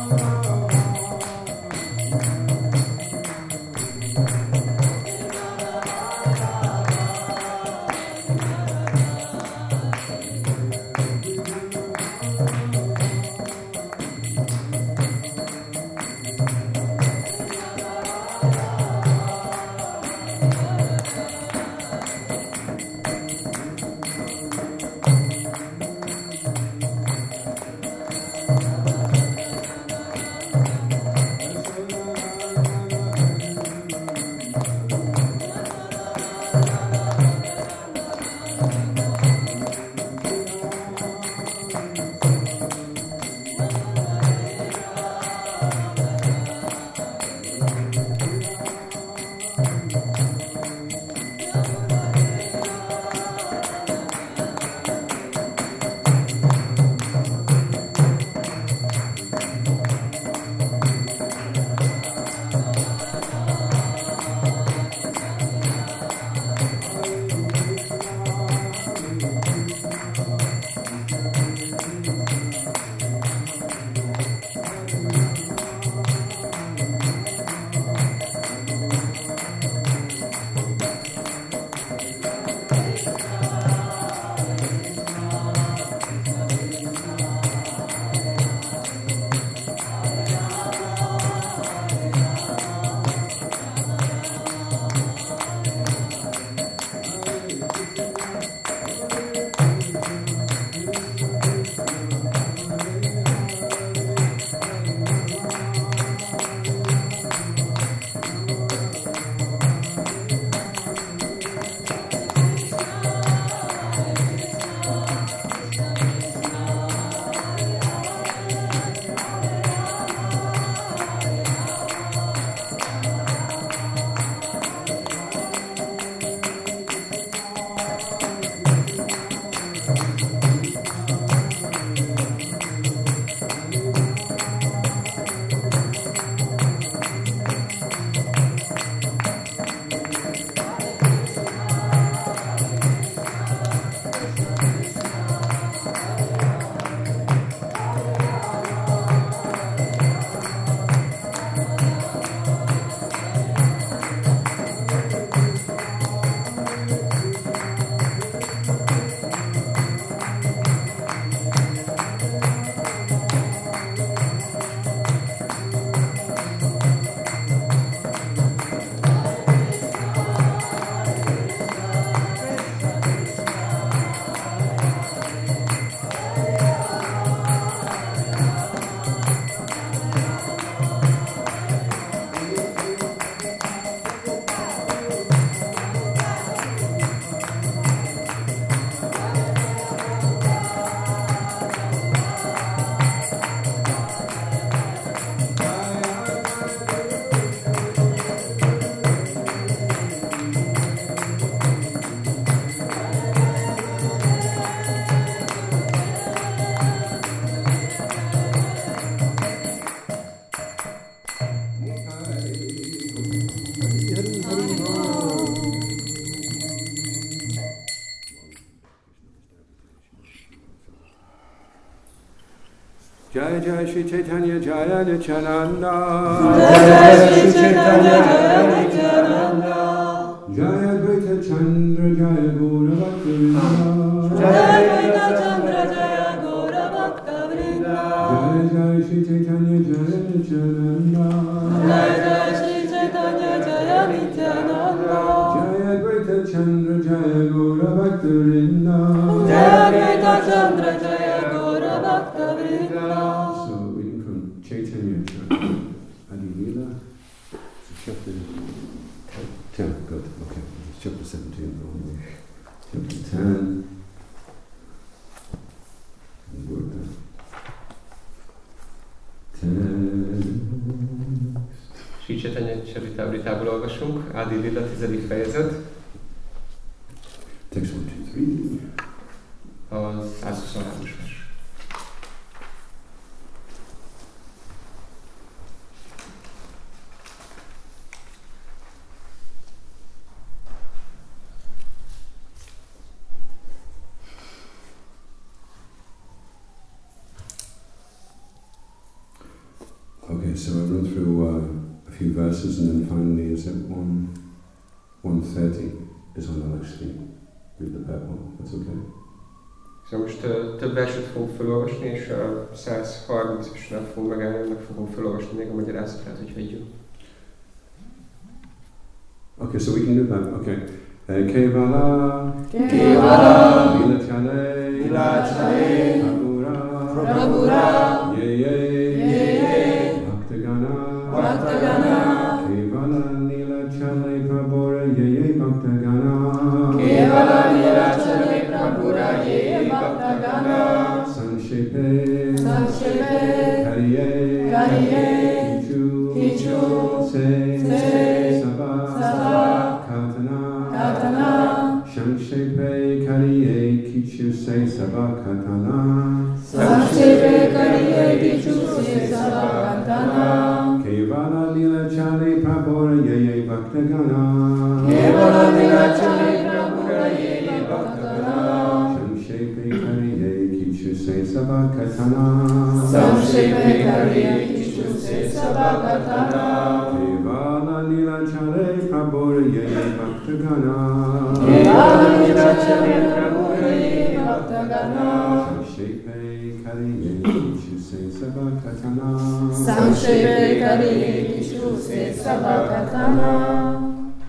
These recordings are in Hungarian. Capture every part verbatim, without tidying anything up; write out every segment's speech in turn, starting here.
Jai Jai Shri Chaitanya Jaya Nityananda. Jai Shri Chaitanya Jaya Nityananda. Jaya Advaita Chandra Jaya Gaura Bhakta Vrinda. Jaya Advaita Chandra Jaya Gaura Bhakta Vrinda. Jai Jai Shri Chaitanya Jaya Nityananda. Jai Jai Shri Chaitanya Jaya Nityananda. Jaya Advaita Chandra Jaya Gaura Bhakta Vrinda. Jaya Advaita Chandra Jaya Gaura Bhakta Vrinda. So reading from Chaitanya Charitamrita Adi Leela, chapter ten. Good. Okay, it's chapter seventeen. Chapter ten. Word down. Ten. Sri Chaitanya Charitamritából olvasunk, Adi Lila tizedik fejezet. Text one, two, three. A százhuszonhármas vers. Okay, so I'll run through uh, a few verses and then finally is it one, one thirty is when I'll actually read the Bible. That's okay? Szóval most uh, több verset fogunk felolvasni, és a száz harmincasnál fogunk megállni, annak fogunk felolvasni még a magyarázatát, hogy hagyjuk. Okay, so we can do that. Okay. Uh, Kevala, Kevala, Nilachale, Nilachale, Prabhura, Prabhura, Ye Ye, Ye Ye, Bhaktagana, Bhaktagana, Kevala, Nilachale, Prabhura, Ye Ye, Bhaktagana, Kevala, Nilachale, Prabhura, Ye Ye, Bhaktagana, Sanshepe, Sanshepe, Kariye, Kariye, Kichu, Kichu, Se, Se, Saba, Saba, Katana, Katana, Sanshepe, Kariye, Kichu, Se, Saba, Katana, Sanshepe, Kariye, Kichu, Se, Saba, Katana, Kevala, Nilachale, Prabhura, Ye Ye, Bhaktagana, Kevala, Nilachale, Prabhura, Ye Ye, Bhaktagana, Sanshepe, Kariye, Kichu, Se, Saba, Katana, Sanshepe, Kariye, Kichu, Se, Saba, Katana, Kevala, Nilachale, Prabhura, Ye Ye, Bhaktagana, Kevala, Nilachale, Prabhura, Ye Ye, Bhaktagana, Sanshepe, Kariye, Kichu, Se, Saba, Katana, Sanshepe, Kariye, Kichu, Se, Saba, Katana.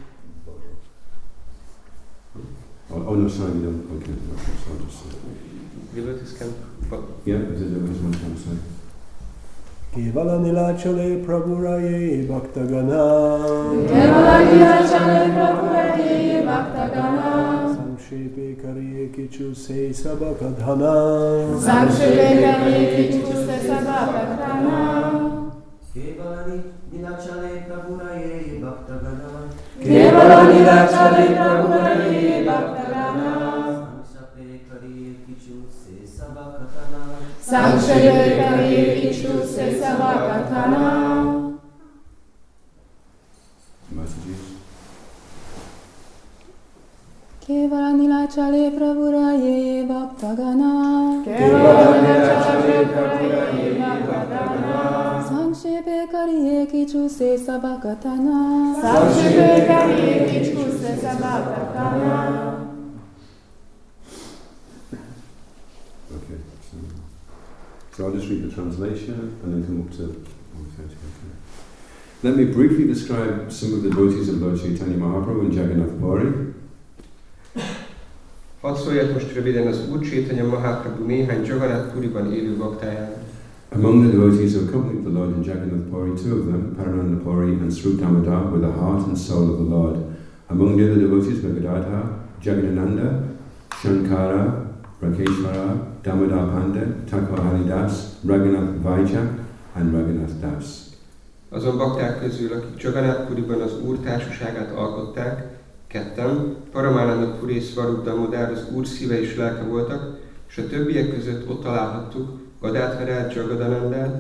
Oh, oh no, sorry, you don't. Okay, okay, so I'll just say. Will this can... Yeah, is it what I'm trying to say? Kevala Nilachale Prabhura Ye Bhaktagana, Kevala, Nilachale, Prabhura, Ye Ye, Bhaktagana, Sanshepe Kariye Kichu Se Saba Katana, Sanshepe, Kariye, Kichu, Se, Saba, Katana, Kevala Nilachale Prabhura Ye Ye Bhaktagana, Kevala, Nilachale, Prabhura, Ye Ye, Bhaktagana, Sanshepe Kariye Kichu Se Saba Katana, Sanshepe, Kariye, Kichu, Se, Saba, Katana. Messages? Kevala Nilachale Prabhura Ye Ye Bhaktagana, Kevala, Nilachale, Prabhura, Ye Ye, Bhaktagana, Sanshepe Kariye Kichu Se Saba Katana, Sanshepe, Kariye, Kichu, Se, Saba, Katana. Okay, so, so I'll just read the translation and then come up to one thirty. Okay. Let me briefly describe some of the devotees of Lord Chaitanya Mahaprabhu and Jagannath Puri. Hadd szóljak most röviden az Úr Chaitanya Mahaprabhu néhány Jagannath Puriban élő baktájáról. Among the devotees who accompanied the Lord in Jagannath Puri, two of them, Parananda Puri and Srup Damodar, were the heart and soul of the Lord. Among the other devotees were Gadadhar, Jagadananda, Shankara, Rakeshwara, Damodar Pandit, Thakur Haridas, Raghunath Vajak and Raghunath Das. Azon bakták közül, akik Jagannath Puriban az Úr társaságát alkották, ketten, Paramananda Puri és Swarup Damodar az Úr szíve és lelke voltak, és a többiek között ott találhattuk Gadadharát, Jagadanandát,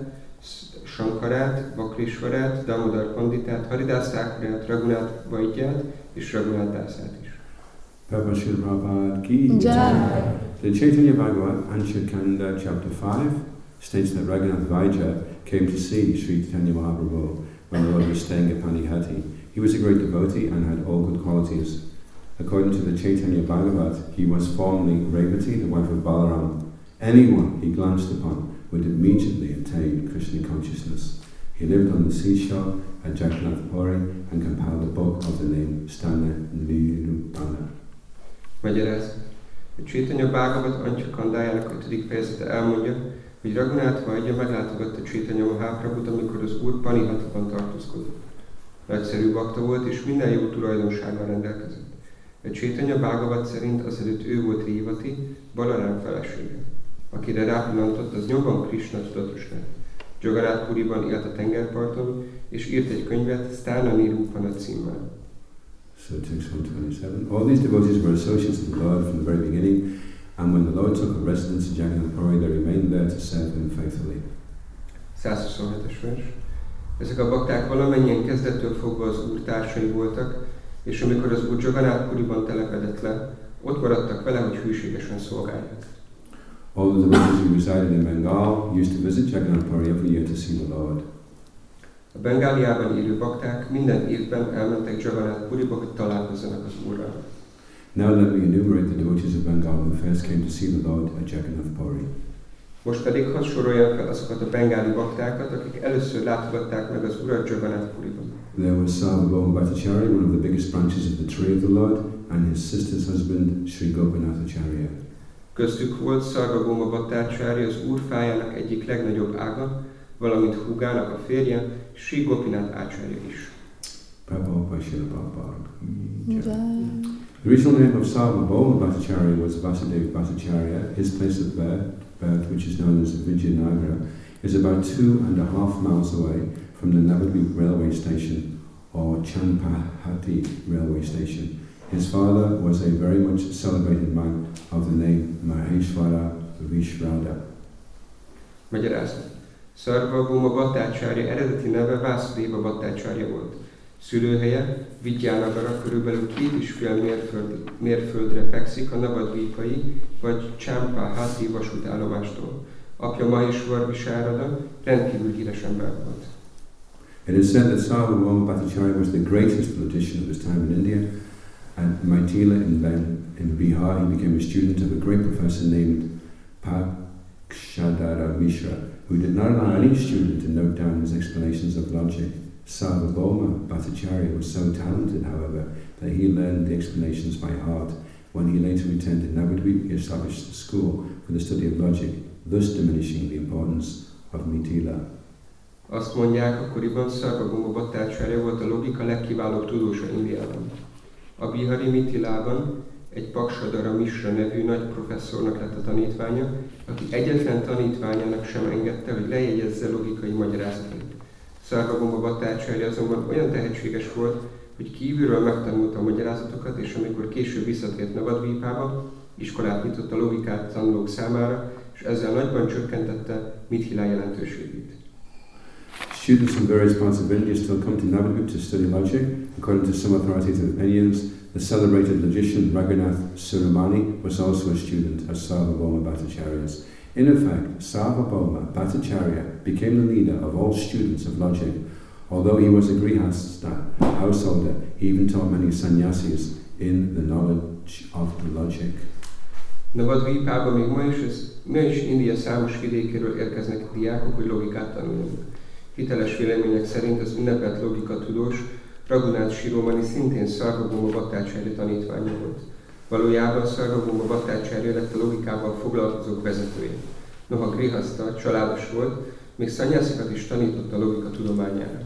Shankarát, Vakrishwarát, Damodar Panditát, Haridas Thakurát, Raghunath Vajját és Raghunath Dasát is. Prabhupada Srila Prabhupada ki Jai. The Chaitanya Bhagavat, Anshakanda chapter five, states that Raghunath Vajja came to see Sri Chaitanya Mahaprabhu when the Lord was staying at Panihati. He was a great devotee and had all good qualities. According to the Chaitanya Bhagavat, he was formerly Revati, the wife of Balaram. Anyone he glanced upon would immediately attain Krishna consciousness. He lived on the seashore at Jagannath Puri and compiled a book of the name Stana Nirupana. Magyaráz. A Chaitanya Bhagavat Anchakandájának ötödik fejezete elmondja, hogy Raghunath Vajja meglátogatta Chaitanya Mahaprabhut, amikor az Úr Panihatiban tartózkodott. Nagyszerű bakta volt, és minden jó tulajdonsággal rendelkezett. A Chaitanya Bhagavat szerint azelőtt ő volt Revati, Balaram felesége. Akire rápillantott, az nyomban Krishna tudatos lett. Jagannath Puriban élt a tengerparton, és írt egy könyvet Stana Nirupana címmel. So text one twenty-seven. All these devotees were associates of the Lord from the very beginning, and when the Lord took a residence in Jagannath Puri, they remained there to serve him faithfully. száz huszonhetes vers. Ezek a bakták valamennyien kezdettől fogva az Úr társai voltak, és amikor az Úr Jagannath Puriban telepedett le, ott maradtak vele, hogy hűségesen szolgálják. All the devotees who resided in Bengal used to visit Jagannath Puri every year to see the Lord. A Bengáliában élő bakták minden évben elmentek Jagannath Puriba, hogy találkozzanak az Úrral. Now let me enumerate the devotees of Bengal who first came to see the Lord at Jagannath Puri. Most pedig hadd soroljam fel azokat a bengáli baktákat, akik először látogatták meg az Urat Jagannath Puriban. There was Sarvabhauma Bhattacharya, one of the biggest branches of the tree of the Lord, and his sister's husband, Sri Gopinathacharya. Köztük volt Sarvabhauma Bhattacharya, az Úr fájának egyik legnagyobb ága, valamint húgának a férje, Sri Gopinath Acharya is. Prabhupada Srila Prabhupada. Jai. The original name of Sarvabhauma Bhattacharya was Vasudeva Bhattacharya. His place of birth, birth, which is known as Vijayanagara, is about two and a half miles away from the Navadvip railway station or Champahati railway station. His father was a very much celebrated man of the name Maheshwara Vishrada. Magyarázat. Sarvabhauma Bhattacharya eredeti neve Vasudeva Bhattacharya volt. Szülőhelye Vidyanagara körülbelül két és fél mérföld, mérföldre fekszik a Navadvipai vagy Champahati vasútállomástól. Apja Maheshwara Vishrada rendkívül híres ember volt. It is said that Sarvabhauma Bhattacharya was the greatest logician of his time in India. At Maitila in, ben, in Bihar, he became a student of a great professor named Pakshadara Mishra, who did not allow any student to note down his explanations of logic. Sarvabhauma Bhattacharya was so talented, however, that he learned the explanations by heart. When he later returned to Navadvip, he established a school for the study of logic, thus diminishing the importance of Maitila. Azt mondják, akkoriban Sarvabhauma Bhattacharya volt a logika legkiválóbb tudósa Indiában. A bihari Mitilában egy Pakshadara Mishra nevű nagy professzornak lett a tanítványa, aki egyetlen tanítványának sem engedte, hogy lejegyezze logikai magyarázatait. Sarvabhauma Bhattacharya azonban olyan tehetséges volt, hogy kívülről megtanulta a magyarázatokat, és amikor később visszatért Navadvipába, iskolát nyitott a logikát tanulók számára, és ezzel nagyban csökkentette Mithila jelentőségét. Students from various parts of India still come to Navadvip to study logic. According to some authoritative opinions, the celebrated logician Raghunath Surumani was also a student of Sarvabhauma Bhattacharya's. In effect, Sarvabhauma Bhattacharya became the leader of all students of logic. Although he was a grihastha householder, he even taught many sannyasis in the knowledge of the logic. Navadvipában még ma is, ma is India számos vidékéről érkeznek diákok, hogy logikát tanuljanak. Hiteles vélemények szerint az ünnepelt logika tudós Raghunath Shiromani szintén Sarvabhauma Bhattacharya tanítványa volt. Valójában Sarvabhauma Bhattacharya lett a logikával foglalkozók vezetője. Noha grihaszta, családos volt, még szanyászikat is tanított a logika tudományára.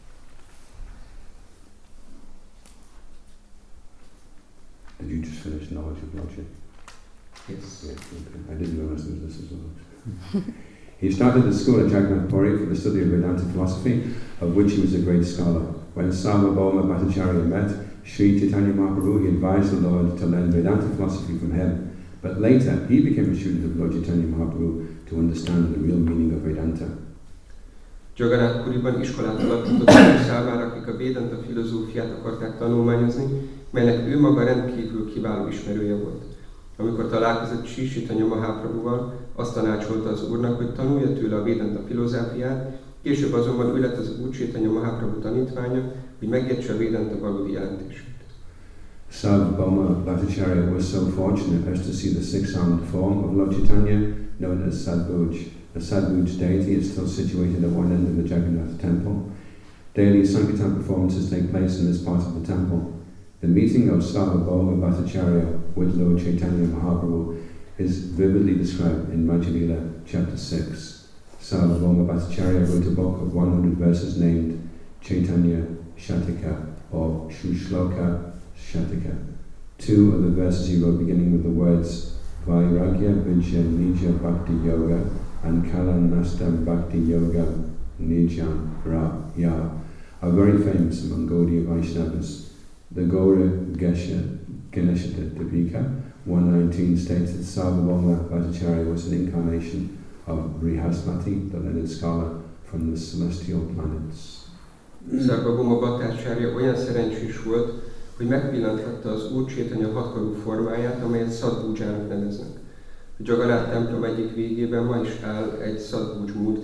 Did you just finish knowledge of logic? Yes. Yeah, okay. I didn't realize there was this as well. He started a school at Jagannath Puri for the study of Vedanta philosophy, of which he was a great scholar. When Sarvabhauma Bhattacharya met Sri Chaitanya Mahaprabhu, he advised the Lord to learn Vedanta philosophy from him. But later, he became a student of Lord Chaitanya Mahaprabhu to understand the real meaning of Vedanta. Jagannath Puriban iskolát alapított azok számára, akik a Vedanta filozófiát akarták tanulmányozni, melynek ő maga rendkívül kiváló ismerője volt. Amikor találkozott Sri Chaitanya Mahaprabhuval, azt tanácsolta az Úrnak, hogy tanulja tőle a Vedanta filozófiát, később azonban ő lett az Úr Chaitanya Mahaprabhu tanítványa, hogy megértse a Vedanta valódi jelentését. Sarvabhauma Bhattacharya was so fortunate as to see the six-armed form of Lord Chaitanya, known as Sadbhuj. The Sadbhuj deity is still situated at one end of the Jagannath temple. Daily Sankirtan performances take place in this part of the temple. The meeting of Sarvabhauma Bhattacharya with Lord Chaitanya Mahaprabhu is vividly described in Madhya chapter six. Sarvabhauma Bhattacharya wrote a book of one hundred verses named Chaitanya Shatika or Shushloka Shatika. Two of the verses he wrote beginning with the words Vairagya Vijya Nija Bhakti Yoga and Kalanastam Bhakti Yoga Nijam Raya are very famous among Gaudiya Vaishnavas. The Gaura Gesha Ganesha Dipika one nineteen states that Sarvabhauma Bhattacharya was an incarnation of Brihaspati, the learned scholar from the celestial planets. Sarvabhauma Bhattacharya olyan szerencsés volt, hogy megpillanthatta az Úr Chaitanya hatkarú formáját, amelyet Sadbhujának neveznek. A Jagannath templom egyik végében ma is áll egy Sadbhuj Murti,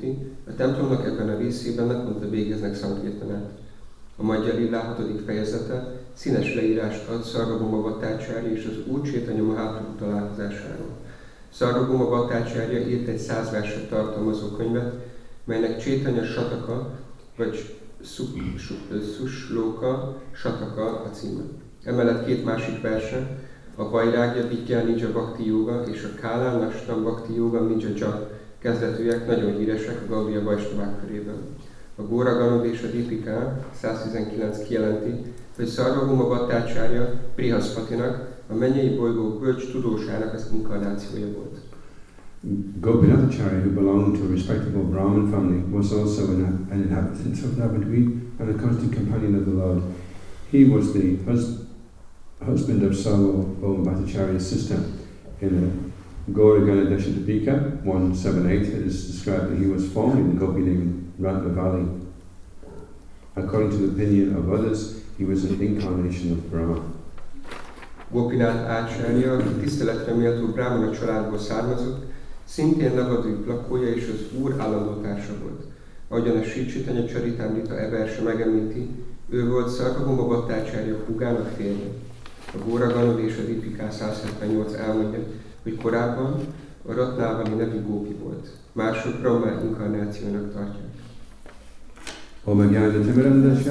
A templomnak ebben a részében naponta végeznek szankirtanát. A Magyar Lila hatodik fejezete színes leírást ad Szarvabhuma Bhattacharya és az Úr Chaitanya Mahaprabhu találkozásáról. Szarvabhuma Bhattacharya írt egy száz verset tartalmazó könyvet, melynek Chaitanya Sataka vagy Sushloka Sataka a címe. Emellett két másik verse, a Vairagya Vidya Nija Bhakti Yoga és a Kala Nashtam Bhakti Yoga Nija Jat kezdetűek nagyon híresek a Gaudiya Vaisnavák körében. A Góra Ganod és a Dipika száztizenkilenc kijelenti, hogy Szarvabhuma Bhattacharya Brihaspatinak, a mennyei bolygó bölcs tudósának az inkarnációja volt. Gopinathacharya, who belonged to a respectable Brahmin family, was also an, an inhabitant of Navadvip and a constant companion of the Lord. He was the hus- husband of Sarvabhuma Bhattacharya's sister. In a Gaura Ganadesha Dipika one seventy-eight, it is described that he was formerly the Gopi named Ratnavali. According to the opinion of others, he was an incarnation of Brahma. Gopinath Acharya, aki tiszteletre méltó brahmana családból származott, szintén Navadvip lakója és az Úr állandó társa volt. Ahogyan a Sri Chaitanya Charitamrita e verse megemlíti, ő volt Szarvabhuma Bhattacharya húgának férje. A Góra Ganod és a Dipika száz hetvennyolc elmondja, hogy korábban a Ratnavali nevű gópi volt. Mások Brahma inkarnációnak tartják. Om Jnana Timirandasya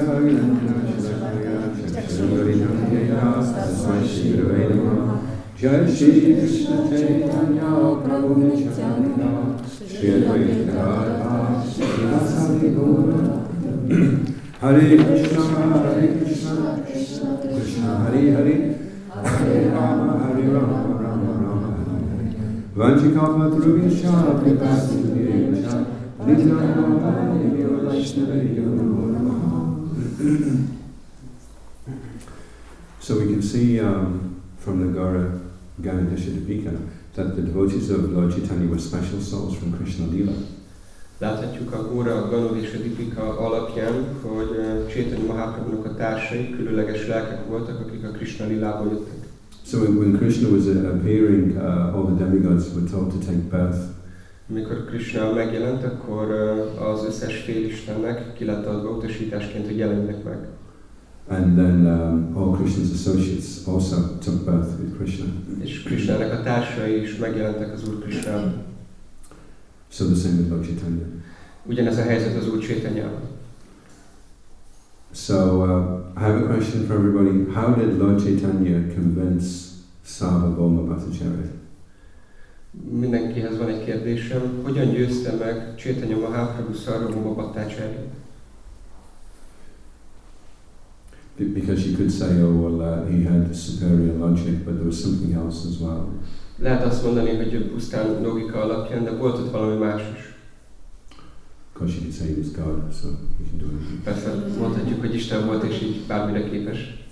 Jai Shri Krishna Chaitanya Prabhu Nityananda Shri Advaita Gadadhara Srivasadi Gaura Hare Krishna Hare Krishna Krishna Hare Hare Hare Rama Hare Rama Rama Rama Hare Vanchikapatruvisha Pripasudhirevcha Nityananda Devi Vaishnava So we can see um, from the Gaura Ganadesha Dipika that the devotees of Lord Chaitanya were special souls from Krishna Lila. Láthatjuk a Góra Ganod és a Dipika alapján, hogy uh, Chaitanya Mahaprabhunak a társai különleges lelkek voltak, akik a Krishna Lilából jöttek. So when, when Krishna was uh, appearing, uh, all the demigods were told to take birth. Amikor Krishna megjelent, akkor uh, az összes félistennek ki lett adva utasításként, hogy jelenjenek meg. And then um, all Krishna's associates also took birth with Krishna. És Krishnának a társai is megjelentek az Úr Krishnában. So the same with Lord Chaitanya. Ugyanez a helyzet az Úr Chaitanyával. So uh, I have a question for everybody. How did Lord Chaitanya convince Sarvabhuma Bhattacharya? Mindenkihez van egy kérdésem. Hogyan győzte meg Chaitanya Mahaprabhu Szarvabhuma Bhattacharya? Because you could say, oh well, uh, he had superior logic, but there was something else as well. Lehet azt mondani, hogy pusztán logika alapján, de volt ott valami más is. Of course, you could say he was God, so he can do anything. Persze, mondhatjuk, hogy Isten volt, és így bármire képes.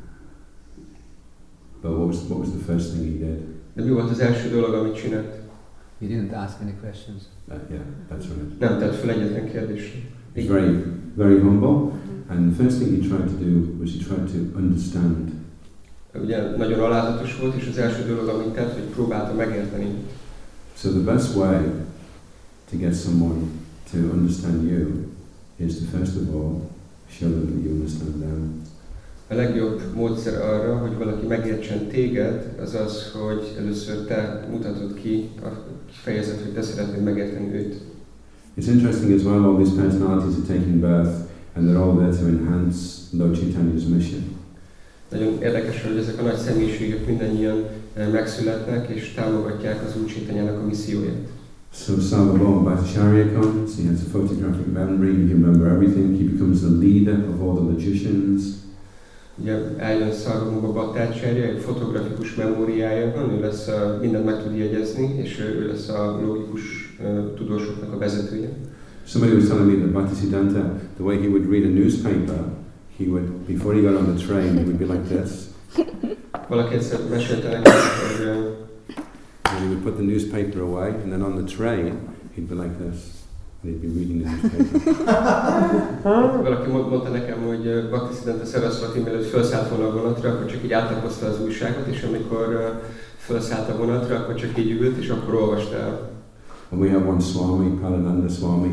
But what was what was the first thing he did? De mi volt az első dolog, amit csinált? He didn't ask any questions. Uh, yeah, that's right. Nem tett fel egyetlen kérdésre. He's very, very humble, and the first thing he tried to do was he tried to understand. Ugye nagyon alázatos volt, és az első dolog, amit tett, hogy próbálta megérteni. So the best way to get someone to understand you is to first of all show them that you understand them. A legjobb módszer arra, hogy valaki megértsen téged, az az, hogy először te mutatod ki a fejezet, hogy te szeretnéd megérteni őt. It's interesting as well, all these personalities are taking birth and they're all there to enhance Lord Chaitanya's mission. Nagyon érdekes, hogy ezek a nagy személyiségek mindannyian megszületnek és támogatják az Úr Chaitanyának a misszióját. So Sarvabhuma Bhattacharya comes, he has a photographic memory, he can remember everything, he becomes the leader of all the magicians. Ugye eljön Szarvabhuma Bhattacharya, egy fotografikus memóriája van, ő lesz a, mindent meg tud jegyezni, és ő, ő lesz a logikus uh, tudósoknak a vezetője. Somebody was telling me that Bhaktisiddhanta, the way he would read a newspaper, he would, before he got on the train, he would be like this. Valaki egyszer mesélte nekem, hogy uh, and he would put the newspaper away, and then on the train, he'd be like this. And he'd be reading the newspaper. Valaki mondta nekem, hogy Bhaktisiddhanta Saraswati mielőtt felszállt volna a vonatra, akkor csak így átlapozta az újságot, és amikor uh, felszállt a vonatra, akkor csak így ült, és akkor olvasta el. And we have one Swami, Palananda Swami,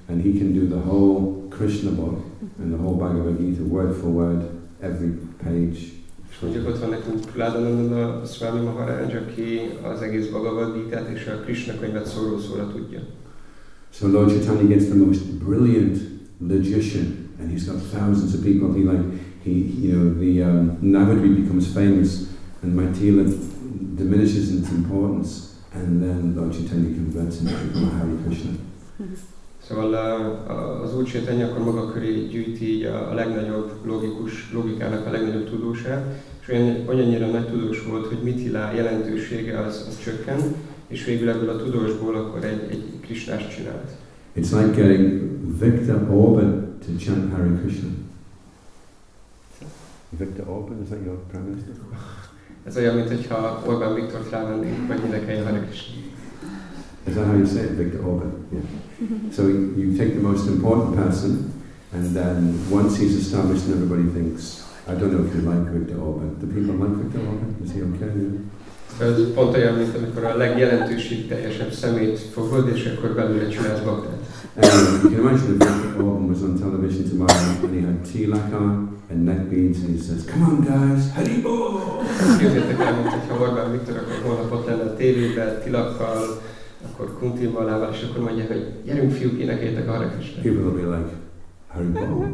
and he can do the whole Krishna book and the whole Bhagavad Gita word for word, every page. És mondjuk ott van nekünk Prahlādananda Swami Maharaj, aki az egész Bhagavad Gitát és a Krishna könyvet szóról szóra tudja. So Lord Chaitanya gets the most brilliant logician, and he's got thousands of people. He like he, you know, the um, Navadri becomes famous, and Maitila diminishes in its importance, and then Lord Chaitanya converts him to become a Hare Krishna. Szóval az Úr Chaitanya akkor maga köré gyűjti a legnagyobb logikus, logikának a legnagyobb tudósát, és olyan, olyannyira nagy tudós volt, hogy Mithila jelentősége az, az csökken, és végül ebből a tudósból akkor egy, egy Krisnást csinált. It's like getting Viktor Orban to chant Hare Krishna. Viktor Orban, is that your prime minister? Ez olyan, mint hogyha Orbán Viktort rávennénk, vagy mindenkelyen Hare Krishna. Is that how you say it, Viktor Orban? Yeah. So you take the most important person, and then once he's established and everybody thinks, I don't know if you like Viktor Orban. Do people like Viktor Orban? Is he okay? Yeah. Ez pont olyan, mint amikor a legjelentőségteljesebb szemét fogod, és akkor belőle csinálsz baktát. Um, you can imagine if Viktor Orban was on television tomorrow and he had tilak on and neck beads and he says, come on guys, Haribo! Képzeljétek el, mint hogyha Orbán Viktor akkor holnap ott lenne a tévében, tilakkal, akkor kuntilmalával, és akkor mondja, hogy gyerünk fiúk, énekeljétek a Hare Krishnát. People will be like, Haribo?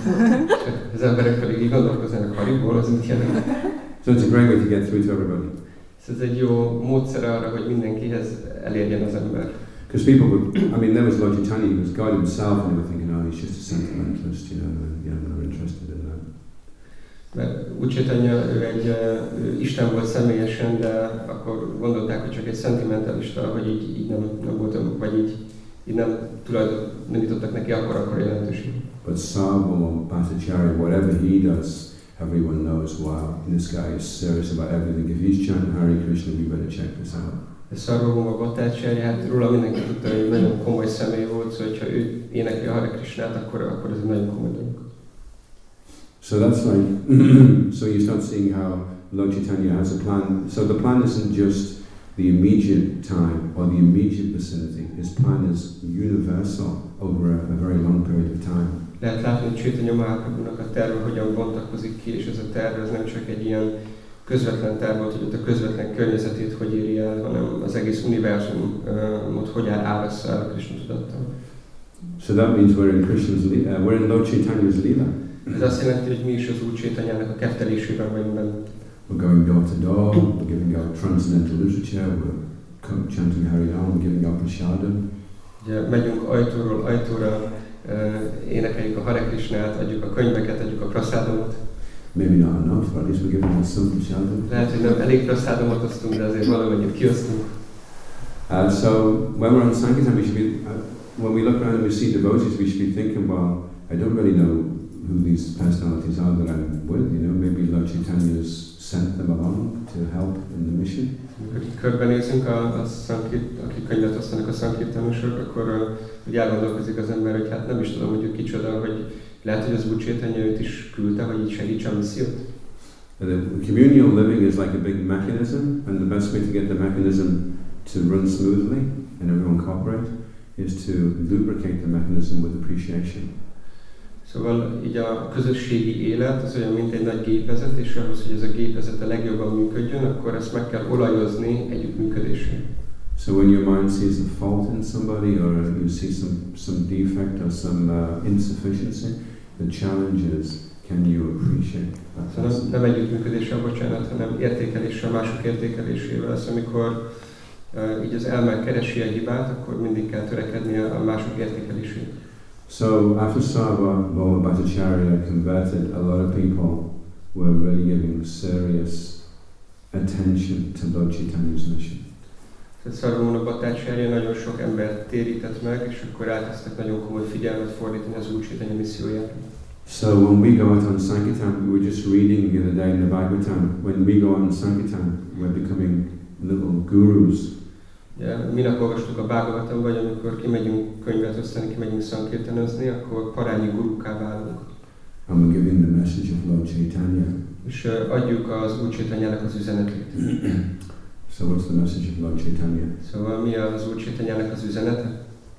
Az emberek pedig így gondolkoznak, Haribo, az mit jelent? So it's a great way to get through to everybody. Ez egy jó módszer arra, hogy mindenkihez elérjen az ember. Because people would, I mean, there was Lord Chaitanya, he was God himself, and they were thinking, oh, he's just a sentimentalist, you know, and, you know, I'm not interested in that. Mert Úr Chaitanya, ő egy ő Isten volt személyesen, de akkor gondolták, hogy csak egy szentimentalista, hogy így, így nem, nem voltam, vagy így, így nem tulajdonítottak neki akkor akkor jelentőség. But Sarvabhauma Bhattacharya, whatever he does, everyone knows, wow, this guy is serious about everything. If he's chanting Hare Krishna, we better check this out. Sarvabhauma Bhattacharya, hát róla mindenki tudta, hogy nagyon komoly személy volt, szóval ha ő énekli a Hare Krishnát, akkor, akkor ez egy nagyon komoly dolog. So that's like, so you start seeing how Lord Chaitanya has a plan. So the plan isn't just the immediate time or the immediate vicinity. His plan is universal over a, a very long period of time. Lehet látni, hogy Chaitanya Mahaprabhunak a terve hogyan bontakozik ki, és ez a terve ez nem csak egy ilyen közvetlen terv volt, hogy ott a közvetlen környezetét hogy éri el, hanem az egész univerzumot hogy áll össze el a Krishna tudattal. So that means we're in Krishna's Leela, uh, we're in Lord Chaitanya's Leela. Ez azt jelenti, hogy mi is az Úr Chaitanyának a kettelésében vagyunk benne. We're going door to door, we're giving out transcendental literature, we're chanting Harinam, we're giving out prasadam. Ugye megyünk ajtóról ajtóra, uh, énekeljük a Hare Krishnát, adjuk a könyveket, adjuk a prasadamot. Maybe not enough, but at least we're giving out some prasadam. Lehet, hogy nem elég prasadamot osztunk, de azért valamennyit kiosztunk. Uh, so when we're on Sankirtan, we should be, uh, when we look around and we see devotees, we should be thinking, well, I don't really know who these personalities are that I'm with, you know, maybe Lord Chaitanya's sent them along to help in the mission. Körbenézünk a, a szankit, akik könyvet osztanak a szankirtanosok, akkor uh, elgondolkozik az ember, hogy hát nem is tudom, hogy ő kicsoda, hogy lehet, hogy az Úr Chaitanya őt is küldte, hogy így segítse a missziót. The communal living is like a big mechanism, and the best way to get the mechanism to run smoothly and everyone cooperate is to lubricate the mechanism with appreciation. Szóval így a közösségi élet az olyan, mint egy nagy gépezet, és ahhoz, hogy ez a gépezet a legjobban működjön, akkor ezt meg kell olajozni együttműködésre. So when your mind sees a fault in somebody, or you see some, some defect or some uh, insufficiency, the challenge is, can you appreciate that Szóval person? nem együttműködéssel, bocsánat, hanem értékeléssel, mások értékelésével. Szóval amikor uh, így az elme keresi a hibát, akkor mindig kell törekedni a mások értékelésére. So after Sarvabhauma Bhattacharya converted, a lot of people were really giving serious attention to Lord Chaitanya's mission. Tehát Sarvabhauma Bhattacharya nagyon sok embert térített meg, és akkor elkezdtek nagyon komoly figyelmet fordítani az Úr Chaitanya missziójára. So when we go out on Sankirtan, we were just reading the other day in the Bhagavatam, when we go out on Sankirtan, we're becoming little gurus. Ja, minap olvastuk a Bhagavatamban, vagy amikor kimegyünk könyvet osztani, kimegyünk szankirtanozni, akkor parányi gurukká válunk. And we're giving the message of Lord Chaitanya. És uh, adjuk az Úr Chaitanyának az üzenetét. So what's the message of Lord Chaitanya? Szóval mi az Úr Chaitanyának az üzenete?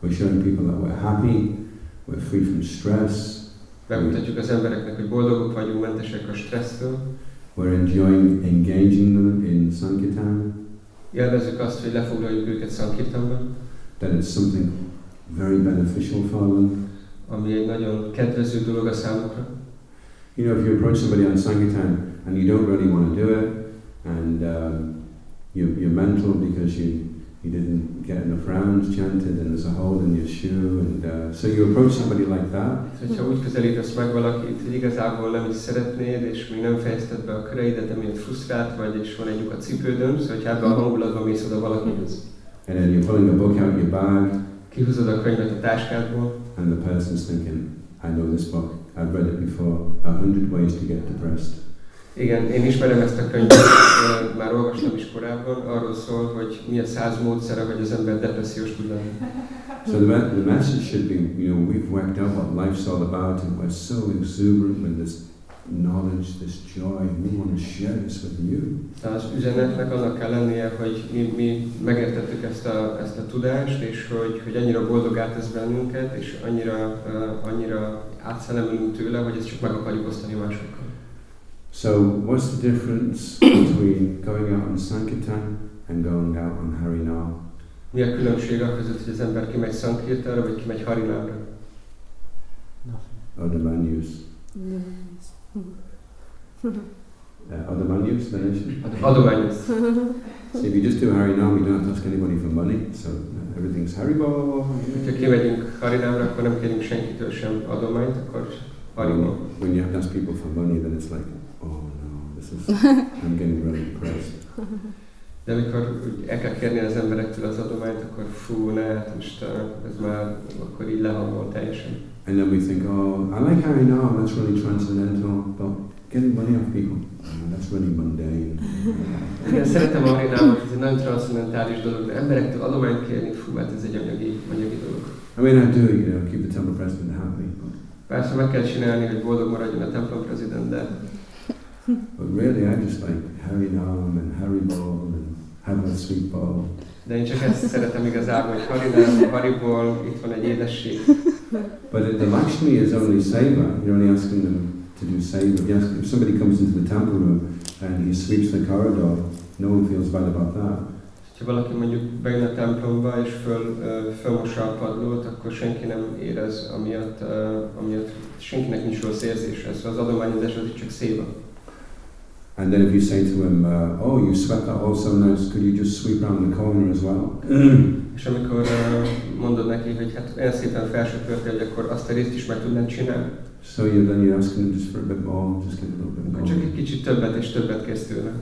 We're showing people that we're happy, we're free from stress, Bemutatjuk az embereknek, hogy boldogok vagyunk, mentesek a stressztől. we're enjoying engaging them in Sankirtan, Élvezzük azt, hogy lefoglaljuk őket Sankirtanban, that it's something very beneficial for them. ami egy nagyon kedvező dolog a számukra. You know, if you approach somebody on Sankirtan and you don't really want to do it, and um, you, you're mental because you, you didn't get enough rounds chanted and there's a hole in your shoe, and uh, so you approach somebody like that, Hogyha úgy közelítesz meg valakit, hogy igazából nem is szeretnéd, és még nem fejezted be a köreidet, emiatt frusztrált vagy, és van egy lyuk a cipődön, szóval hogy ebben a hangulatban mész oda valakihez. and then you're pulling a book out your bag, Kihúzod a könyvet a táskádból, and the person's thinking, I know this book, I've read it before, a hundred ways to get depressed. igen, én ismerem ezt a könyvet, ö, már olvastam is korábban, arról szól, hogy mi a száz módszere, hogy az ember depressziós tud lenni. So the, me- the message should be, you know, we've worked out what life's all about, and we're so exuberant with this knowledge, this joy, and we want to share this with you. Tehát az üzenetnek annak kell lennie, hogy mi, mi megértettük ezt a, ezt a tudást, és hogy, hogy annyira boldogá tesz bennünket, és annyira, uh, annyira átszellemülünk tőle, hogy ezt csak meg akarjuk osztani másokkal. So what's the difference between going out on Sankirtan and going out on Harinam? Mi a különbség a között, hogy az ember kimegy Sankirtanra, vagy kimegy Harinamra? Other menus. Uh, other menus, Dinesh? Adományos. So if you just do Harinam, you don't have to ask anybody for money, so uh, everything's Haribo. Ha kimegyünk Harinamra, akkor nem kérünk senkitől sem adományt, akkor Haribo. When you have to ask people for money, then it's like, oh no, this is, I'm getting really depressed. De amikor úgy el kell kérni az emberektől az adományt, akkor fú, ne, hát most uh, ez már akkor így lehangol teljesen. And then we think, oh, I like Harinam, that's really transcendental, but getting money off people, oh, that's really mundane. Igen, szeretem a Harinámot, ez egy nagyon transzcendentális dolog, de emberektől adományt kérni, fú, hát ez egy anyagi, anyagi dolog. I mean, I do, you know, keep the temple president happy, but, Persze meg kell csinálni, hogy boldog maradjon a templom prezident, de but really I just like Harinam and Haribol and have a sweet bowl. de én csak ezt szeretem igazából, hogy Harinám, Hariból, itt van egy édesség. But the Lakshmi is only seva. You're only asking them to do seva. Yes, if somebody comes into the temple room and he sweeps the corridor, no one feels bad about that. Ha valaki mondjuk bejön a templomba és föl, uh, fölmossa a padlót, akkor senki nem érez, amiatt, uh, amiatt senkinek nincs rossz érzése. Szóval az adományozás az itt csak széva. And then if you say to him, uh, oh, you swept that hole so nice, could you just sweep around the corner as well? És amikor uh, mondod neki, hogy hát olyan szépen felsöpörtél, hogy akkor azt a részt is meg tudnád csinálni, So you then you're asking him just for a bit more, just get a little bit akkor more. csak egy kicsit többet és többet kérsz tőle.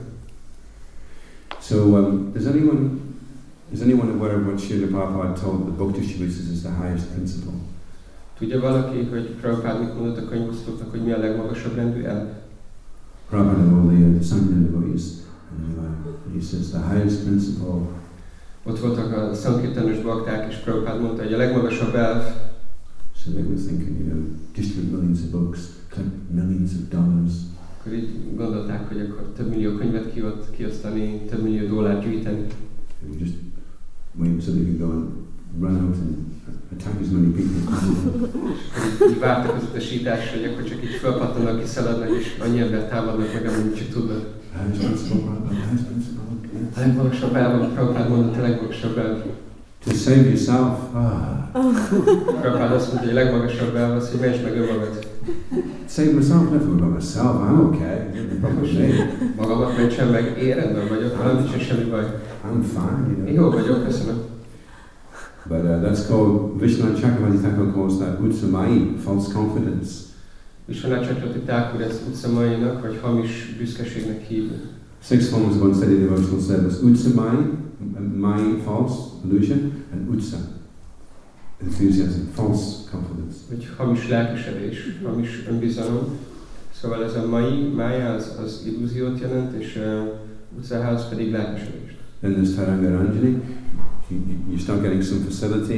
So um, does anyone is anyone aware of what Srila Prabhupada told the book distributors is the highest principle? Tudja valaki, hogy Prabhupád mit mondott a könyvosztóknak, hogy mi a legmagasabb rendű elv? Prabhupada and all the, uh, the Sankirtan devotees, and uh, he says the highest principle. Ott voltak a szankirtanos bakták, és Prabhupád mondta, hogy a legmagasabb elv. So they were thinking, you know, distribute millions of books, collect millions of dollars. Akkor így gondolták, hogy akkor több millió könyvet kiott, kiosztani, több millió dollárt gyűjteni. They would just wait so they could go and run out and attack as many people as possible. Így vártak az utasításra, hogy akkor csak így felpattanak, kiszaladnak, és annyi ember támadnak meg, amennyit csak tudnak. Highest principle, Prabhupada, highest principle. A legmagasabb elv, amit Prabhupád mondott, a legmagasabb elv. To save yourself. Ah. Prabhupád azt mondta, hogy a legmagasabb elv az, hogy mentsd meg önmagad. Save myself, never about myself. I'm okay. Probably. Magamat mentsem meg, én rendben vagyok, velem nincsen semmi baj. I'm fine, you know. Jó vagyok, köszönöm. But uh, that's called, Vishwanath Chakravarti Thakur calls that utsamai, false confidence. Vishwanath Chakravarti Thakur ezt utsamainak, vagy hamis büszkeségnek hívja. Six forms of one-sided devotional service. Utsamai, mai, false, illusion, and utsa, enthusiasm, false confidence. Hogy hamis lelkesedés, hamis önbizalom. Szóval ez a mai, mája az, az illúziót jelent, és uh, utsaház pedig lelkesedést. Then there's Taranga Ranjani. You, you start getting some facility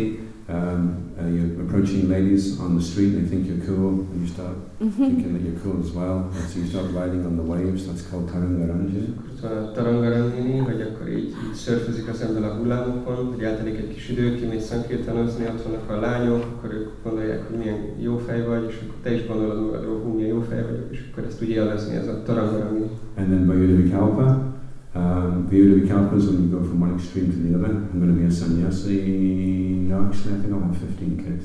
um, uh, you're approaching ladies on the street and they think you're cool, and you start thinking that you're cool as well, and so you start riding on the waves. That's called Tarangarangi. Ott van a Tarangarangini, hogy akkor így, így szörfözik az ember a hullámokon, hogy eltelik egy kis idő, kimész szankirtanozni, ott vannak a lányok, akkor ők gondolják, hogy milyen jó fej vagy, és akkor te is gondolod magadról, hú, milyen jó fej vagyok, és akkor ezt úgy élvezni, ez a Tarangarangini. And then Vayudavikalpa. Um, Vayudavikalpa is when you go from one extreme to the other. I'm going to be a sannyasi. No, actually, I think I'll have fifteen kids.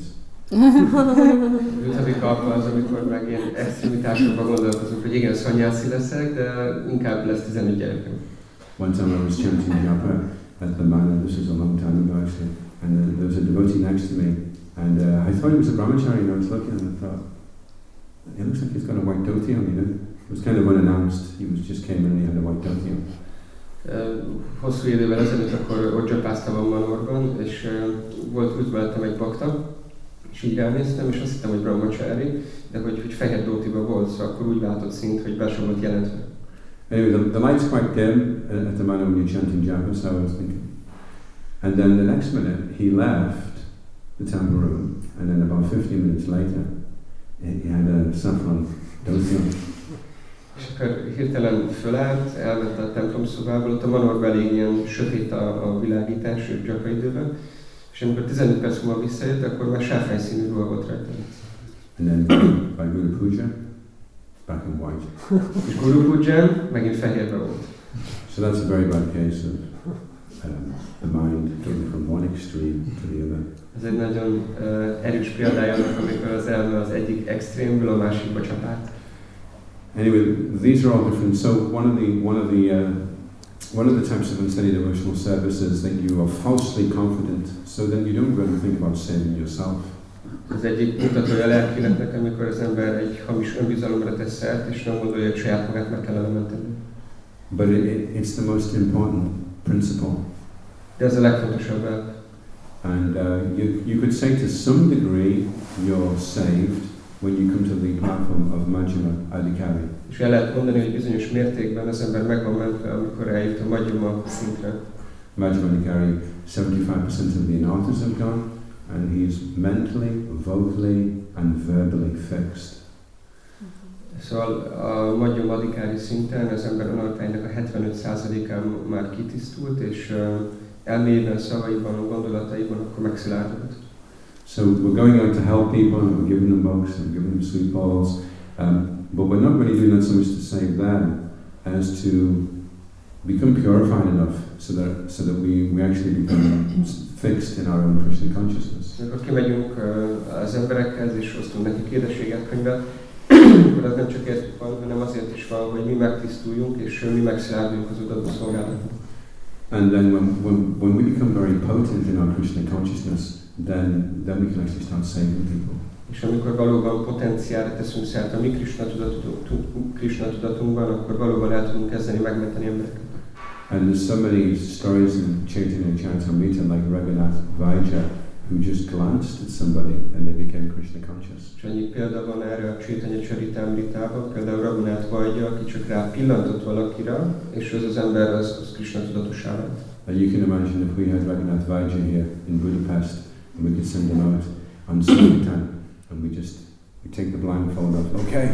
Vayudavikalpa az, amikor meg ilyen extremitásokban gondolkozunk, hogy igen, szanyászi leszek, de inkább lesz tizenöt gyerekem. One time I was chanting japa at the manor, this was a long time ago actually, and uh, there was a devotee next to me, and uh, I thought he was a brahmachari, and I was looking and I thought, it looks like he's got a white dhoti on, you know. It was kind of unannounced, he was just came in and he had a white dhoti on. Uh, hosszú idővel ezelőtt akkor ott dzsapáztam a Manorban, és uh, volt úgy mellettem egy bakta, és így ránéztem, és azt hittem, hogy brahmachari, de hogy, hogy fehér dhótiba volt, szóval akkor úgy látott szint, hogy be sem volt jelentve. Anyway, the, the light's quite dim at the manor when you're chanting japa, so I was thinking. And then the next minute, he left the temple room, and then about fifteen minutes later, he had a saffron dhoti on. És akkor hirtelen fölállt, elment a templom szobából, ott a Manorban elég ilyen sötét a, a világítás, dzsapa időben, és amikor tizenöt perc múlva visszajött, akkor már sáfrányszínű ruha volt rajta. And then by Guru Puja, back in white. És Guru Pujan megint fehérbe volt. So that's a very bad case of um, the mind going from one extreme to the other. Ez egy nagyon uh, erős példája annak, amikor az elme az egyik extrémből a másikba csapált. Anyway, these are all different. So one of the one of the uh, one of the types of unsteady devotional service is that you are falsely confident, so then you don't really think about saving yourself. Az egyik mutatója a lelkéletnek, amikor az ember egy hamis önbizalomra tesz szert, és nem gondolja, hogy saját magát meg kellene menteni. But it, it, it's the most important principle. De ez a legfontosabb elv. And uh, you you could say to some degree you're saved when you come to the platform of Majjhima Adhikari. És el lehet mondani, hogy bizonyos mértékben az ember meg van mentve, amikor eljut a Majjhima szintre. Majjhima Adhikari, seventy-five percent of the anarthas have gone, and he's mentally, vocally, and verbally fixed. Szóval a Majjhima Adhikari szinten az ember anartáinak a hetvenöt százaléka már kitisztult, és uh, elméjében, szavaiban, gondolataiban akkor megszilárdult. So we're going out to help people, and we're giving them books, and we're giving them sweet balls, um, but we're not really doing that so much to save them as to become purified enough so that so that we, we actually become fixed in our own Krishna consciousness. Amikor kimegyünk uh, az emberekhez, és osztunk nekik édességet, könyvet, akkor az nem csak értük van, hanem azért is van, hogy mi megtisztuljunk, és mi megszilárduljunk az odaadó szolgálatban. And then when, when, when we become very potent in our Krishna consciousness, then, then we can actually start saving people. És amikor valóban potenciálra teszünk szert a mi Krishna Krishna tudatunkban, akkor valóban el tudunk kezdeni megmenteni embereket. And there's so many stories in Chaitanya Charitamrita, like Raghunath Vaidya, who just glanced at somebody and they became Krishna conscious. És annyi példa van erre a Chaitanya Charitamritában, például Raghunath Vaidya, aki csak rá pillantott valakira, és az az ember az, az Krishna tudatossá vált. And you can imagine if we had Raghunath Vaidya here in Budapest, and we could send him out on Sankirtan, and we just we take the blindfold off. Okay.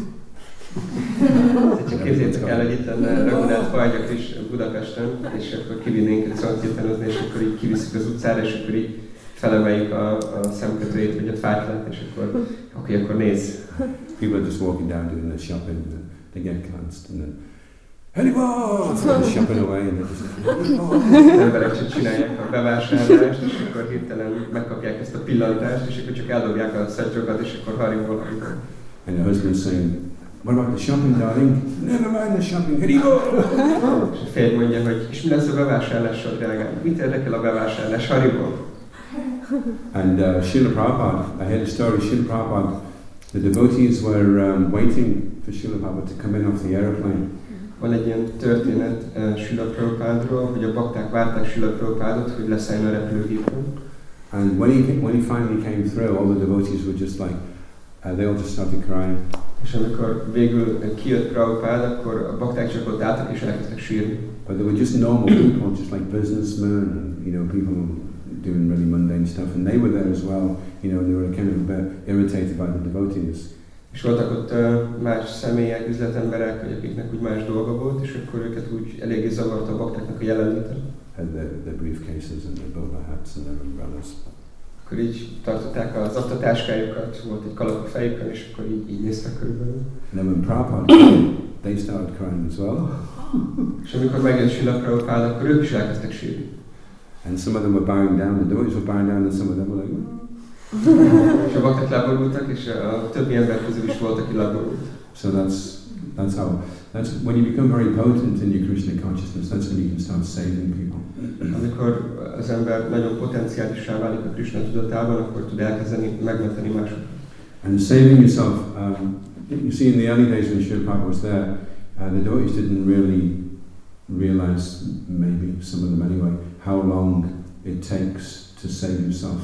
Csak képzeljétek el, hogy itt lenne Raghunath Vaidya is Budapesten, és akkor kivinnénk egy szankirtanozni, és akkor így kiviszik az utcára, és akkor így felemeljük a, a szemkötőjét, vagy a fátylát, és akkor oké, okay, akkor nézz. People are just walking down doing their shopping, and they get glanced, and then Haribol! They're shopping away, and they're just Az emberek csak csinálják a bevásárlást, és akkor hirtelen megkapják ezt a pillantást, és akkor csak eldobják a szatyrokat, és akkor Haribol, Haribol. And the husband's saying, what about the shopping, darling? Never mind the shopping, Haribol! És a férj mondja, hogy és mi lesz a bevásárlással, drágám? Mit érdekel a bevásárlás, Haribol? And uh, Srila Prabhupada, I heard a story, Srila Prabhupada, the devotees were um, waiting for Srila Prabhupada to come in off the aeroplane. Van egy ilyen történet uh, Srila Prabhupádról, hogy a bakták várták Srila Prabhupádot, hogy leszálljon a repülőgépről. And when he, came, when he finally came through, all the devotees were just like, uh, they all just started crying. És amikor végül kijött Prabhupád, akkor a bakták csak ott álltak és elkezdtek sírni. But they were just normal people, just like businessmen and, you know, people doing really mundane stuff, and they were there as well, you know, and they were kind of a bit irritated by the devotees. És voltak ott uh, más személyek, üzletemberek, vagy akiknek úgy más dolga volt, és akkor őket úgy eléggé zavarta a baktáknak a jelenléte. Had their, their briefcases and their bowler hats and their umbrellas. Akkor így tartották az aktatáskájukat, volt egy kalap a fejükön, és akkor így, így néztek körülbelül. And then when Prabhupada came, they started crying as well. És amikor megjött Srila Prabhupád, akkor ők is elkezdtek sírni. And some of them were bowing down, the devotees were bowing down, and some of them were like, "Mm." És a bakták leborultak, és a többi ember közül is volt, aki leborult. So that's that's how that's when you become very potent in your Krishna consciousness. That's when you can start saving people. Amikor az ember nagyon potenciálissá válik a Krishna tudatában, akkor tud elkezdeni megmenteni másokat. And saving yourself, um, you see, in the early days when Srila Prabhupada was there, uh, the devotees didn't really realize, maybe some of them anyway, how long it takes to save yourself.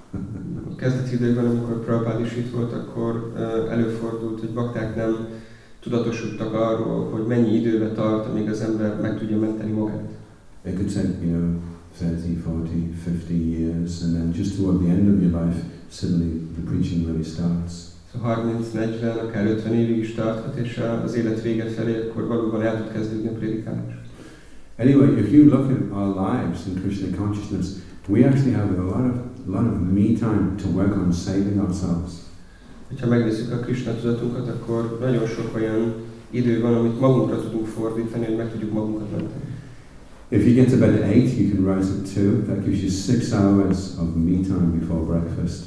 A kezdeti időkben, amikor Prabhupád is itt volt, akkor uh, előfordult, hogy bakták nem tudatosodtak arról, hogy mennyi időbe tart, amíg az ember meg tudja menteni magát. It could take, you know, thirty, forty, fifty years, and then just toward the end of your life, suddenly the preaching really starts. Szóval harminc, negyven, akár ötven évig is tarthat, és az élet vége felé akkor valóban el tud kezdődni a prédikálás. Anyway, if you look at our lives in Krishna consciousness, we actually have a lot of, a lot of me time to work on saving ourselves. Ha megnézzük a Krishna tudatunkat, akkor nagyon sok olyan idő van, amit magunkra tudunk fordítani, hogy meg tudjuk magunkat menteni. If you get to bed at eight, you can rise at two. That gives you six hours of me time before breakfast.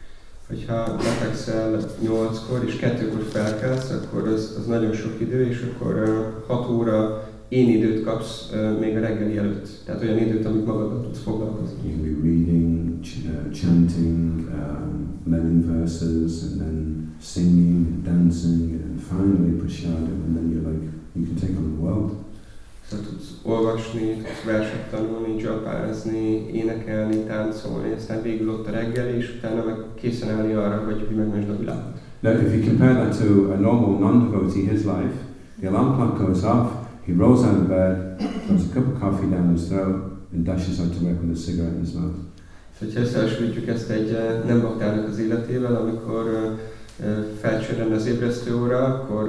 Hogyha lefekszel nyolckor és kettőkor felkelsz, akkor az, az nagyon sok idő, és akkor uh, hat óra én időt kapsz uh, még a reggeli előtt. Tehát olyan időt, amit magaddal tudsz foglalkozni. You can be reading, ch uh, chanting, um, many verses, and then singing, and dancing, and finally prasadam, and then you're like, you can take on the world. Szóval tudsz olvasni, tudsz verset tanulni, dzsapázni, énekelni, táncolni, aztán végül ott a reggel, és utána meg készen állni arra, hogy, hogy megmentsd a világot. Now, if you compare that to a normal non-devotee, his life, the alarm clock goes off, he rolls out of bed, puts a cup of coffee down his throat, and dashes out to work with a cigarette in his mouth. Szóval, ha összehasonlítjuk ezt egy nem baktának az életével, amikor felcsörren az ébresztő óra, akkor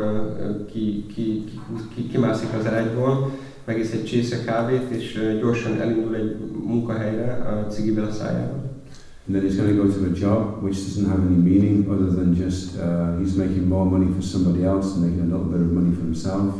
ki, ki, ki, ki, kimászik az ágyból, megisz egy csésze kávét, és gyorsan elindul egy munkahelyre a cigivel a szájában. And then he's going to go to a job which doesn't have any meaning other than just uh, he's making more money for somebody else and making a little bit of money for himself.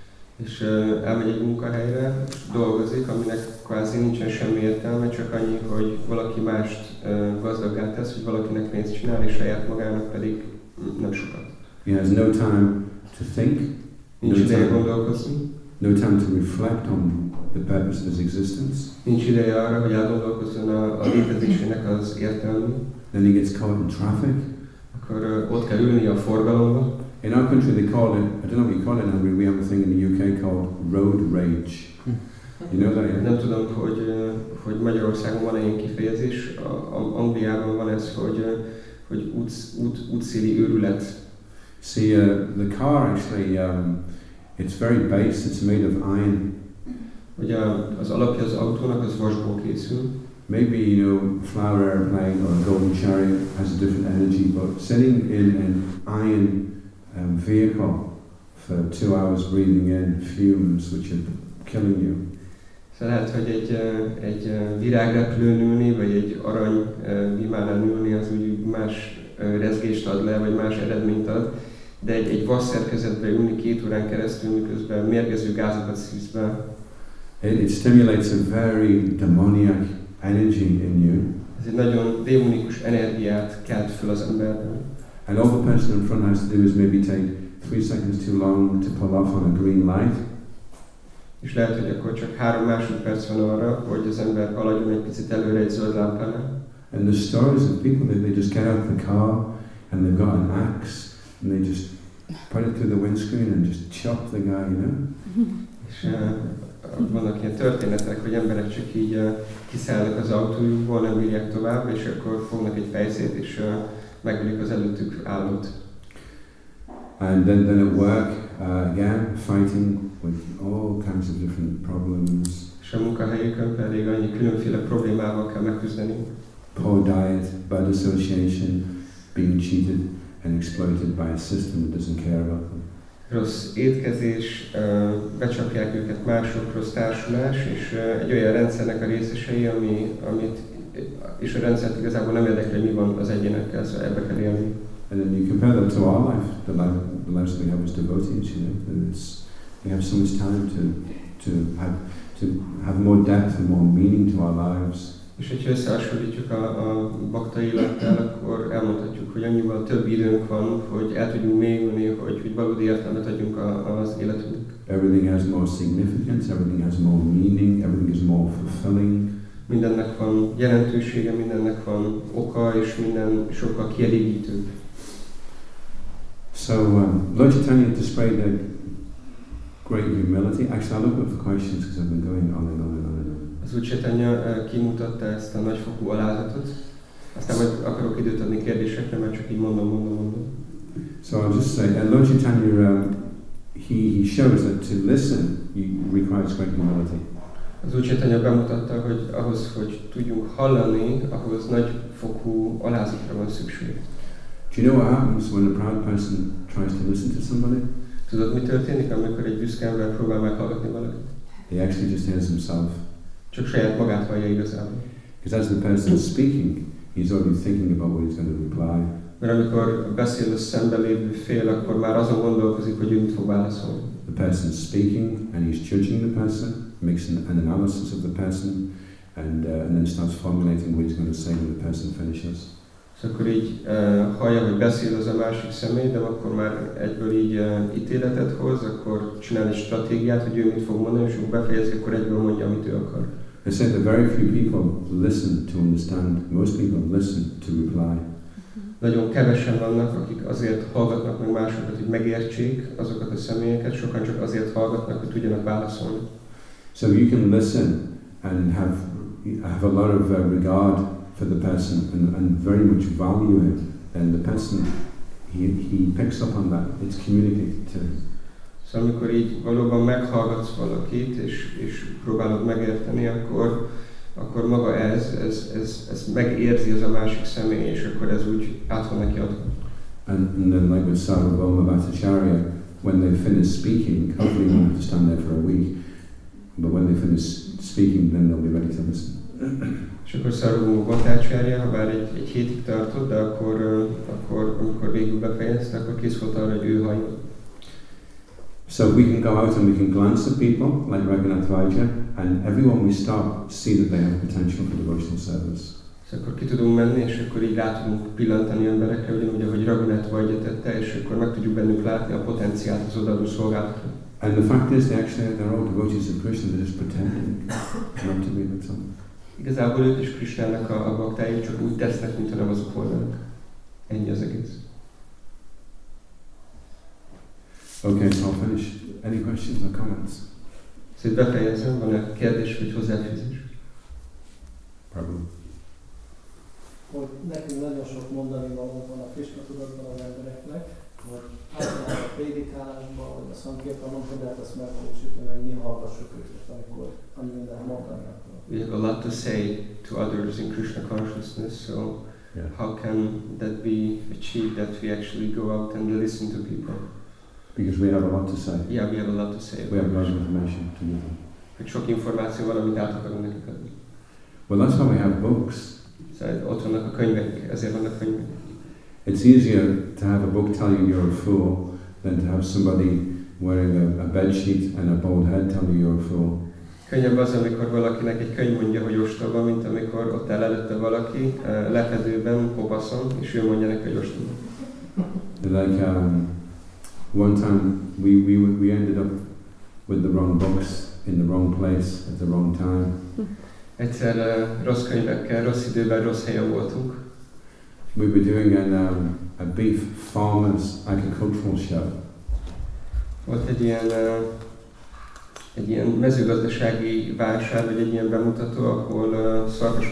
És uh, elmegy egy munkahelyre, dolgozik, aminek kvázi nincsen semmi értelme, csak annyi, hogy valaki mást uh, gazdaggá tesz, hogy valakinek pénzt csinál, és saját magának pedig nem sokat. He has no time to think, Nincs no ideje time, gondolkozni, no time to reflect on the purpose of his existence. nincs ideje arra, hogy elgondolkozzon a, a létezésének az értelmén. Then he gets caught in traffic. Akkor uh, ott kell ülni a forgalomba. In our country they call it, I don't know what you call it in Hungary, we have a thing in the U K called road rage. You know that, yeah? Nem tudom, hogy, uh, hogy Magyarországon van-e ilyen kifejezés. A, a, Angliában van ez, hogy, uh, hogy út, út, útszéli őrület. See, uh, the car actually, um, it's very base, it's made of iron. Ugye az alapja az autónak az vasból készül. Maybe, you know, a flower airplane or a golden chariot has a different energy, but sitting in an iron um, vehicle for two hours breathing in fumes which are killing you. Szóval lehet, hogy egy, egy virágrepülőn ülni, vagy egy arany vimánon ülni, az úgy más rezgést ad le, vagy más eredményt ad, de egy, egy vasszerkezetbe ülni két órán keresztül, miközben mérgező gázokat szívsz be. It, it stimulates a very demoniac energy in you. Ez egy nagyon démonikus energiát kelt föl az emberben. And all the person in front has to do is maybe take three seconds too long to pull off on a green light. És lehet, hogy akkor csak három másodperc van arra, hogy az ember haladjon egy picit előre egy zöld lámpánál. And the stories of people that they just get out of the car and they've got an axe and they just put it through the windscreen and just chop the guy, you know? És uh, vannak ilyen történetek, hogy emberek csak így uh, kiszállnak az autójukból, nem bírják tovább, és akkor fognak egy fejszét, és uh, megölik az előttük állót. And then, then at work, Uh, again, fighting with all kinds of different problems. És a munkahelyükön pedig annyi különféle problémával kell megküzdeni. Poor diet, bad association, being cheated and exploited by a system that doesn't care about them. Rossz étkezés, becsapják őket mások, rossz társulás, és egy olyan rendszernek a részesei, ami, amit, és a rendszert igazából nem érdekli, hogy mi van az egyénekkel, szóval ebbe kell élni. And then you compare that to our life, the life, the lives that we have as devotees, you know, and it's, we have so much time to, to, have, to have more depth and more meaning to our lives. És hogyha összehasonlítjuk a, a bakta élettel, akkor elmondhatjuk, hogy annyival több időnk van, hogy el tudjunk mélyülni, hogy, hogy valódi értelmet adjunk a, az életünknek. Everything has more significance, everything has more meaning, everything is more fulfilling. Mindennek van jelentősége, mindennek van oka, és minden sokkal kielégítőbb. So, um, Lord Chaitanya displayed a great humility. Actually, I look up for questions because I've been going on and on and on and on. Az Úr Chaitanya kimutatta ezt a nagyfokú alázatot. Aztán majd akarok időt adni kérdésekre, mert csak így mondom, mondom, mondom. So I'll just say, uh, Lord Chaitanya, um, he, he shows that to listen requires great humility. Az Úr Chaitanya bemutatta, hogy ahhoz, hogy tudjunk hallani, ahhoz nagyfokú alázatra van szükség. Do you know what happens when a proud person tries to listen to somebody? Tudod, mi történik, amikor egy büszke ember próbál meghallgatni valakit? He actually just hears himself. Csak saját magát hallja igazából. Because as the person is speaking, he's already thinking about what he's going to reply. Mert amikor beszél a szemben lévő fél, akkor már azon gondolkozik, hogy ő mit fog válaszolni. The person is speaking and he's judging the person, makes an, an analysis of the person, and, uh, and then starts formulating what he's going to say when the person finishes. Szóval akkor így uh, hallja, hogy beszél az a másik személy, de akkor már egyből így uh, ítéletet hoz, akkor csinál egy stratégiát, hogy ő mit fog mondani, és akkor befejezi, akkor egyből mondja, amit ő akar. I said that very few people listen to understand. Most people listen to reply. Nagyon kevesen vannak, akik azért hallgatnak meg másokat, hogy megértsék azokat a személyeket, sokan csak azért hallgatnak, hogy tudjanak válaszolni. So you can listen and have have a lot of uh, regard for the person and, and very much value it, and the person he he picks up on that. It's communicated to him. Szóval amikor így valóban meghallgatsz valakit, és, és próbálod megérteni, akkor, akkor maga ez, ez, ez, ez megérzi az a másik személy, és akkor ez úgy át van neki adva. And, and then like with Sarvabhauma Bhattacharya, when they finish speaking, hopefully you won't have to stand there for a week, but when they finish speaking, then they'll be ready to listen. És akkor Sarvabhauma Bhattacharya, ha bár egy, egy hétig tartott, de akkor, akkor amikor végül befejezte, akkor kész volt arra, hogy ő halljon. So we can go out and we can glance at people like Raghunath Vaidya, and everyone we stop see that they have potential for devotional service. És akkor ki tudunk menni, és akkor így rá tudunk pillantani emberekre, ugyanúgy, ahogy Raghunath Vaidya tette, és akkor meg tudjuk bennük látni a potenciált az odaadó szolgálatra. And the fact is, they actually they're all devotees of Krishna. They're just pretending not to be. That's all. Igazából ők is Krishnának a, a baktái, csak úgy tesznek, mintha nem azok volnának. Ennyi az egész. Okay, so I'll finish. Any questions or comments? Szóval befejezem, van-e kérdés vagy hozzáfűzés? Probably. Hogy nekünk nagyon sok mondani valónk van a Krishna tudatban az embereknek, hogy általában a prédikálásban, vagy a szankirtanon, hogy lehet ezt megvalósítani, hogy mi hallgassuk őket, amikor annyi minden mondani akkor. We have a lot to say to others in Krishna consciousness, so Yeah. how can that be achieved that we actually go out and listen to people? Because we have a lot to say. Yeah, we have a lot to say. We have a lot of information to give them. Hogy sok információ van, amit át akarunk nekik adni. Well, that's why we have books. Szóval ott vannak a könyvek, ezért vannak könyvek. It's easier to have a book tell you you're a fool than to have somebody wearing a, a bed sheet and a bald head tell you you're a fool. Könnyebb az, amikor valakinek egy könyv mondja, hogy ostoba, mint amikor ott áll előtte valaki uh, lepedőben, kopaszon, és ő mondja neki, hogy ostoba. Like um, one time we, we we ended up with the wrong books in the wrong place at the wrong time. Egyszer uh, rossz könyvekkel, rossz időben, rossz helyen voltunk. We were doing an, um, a beef farmers agricultural show. Volt egy ilyen, uh, egy ilyen mezőgazdasági vásár, vagy egy ilyen bemutató, ahol uh,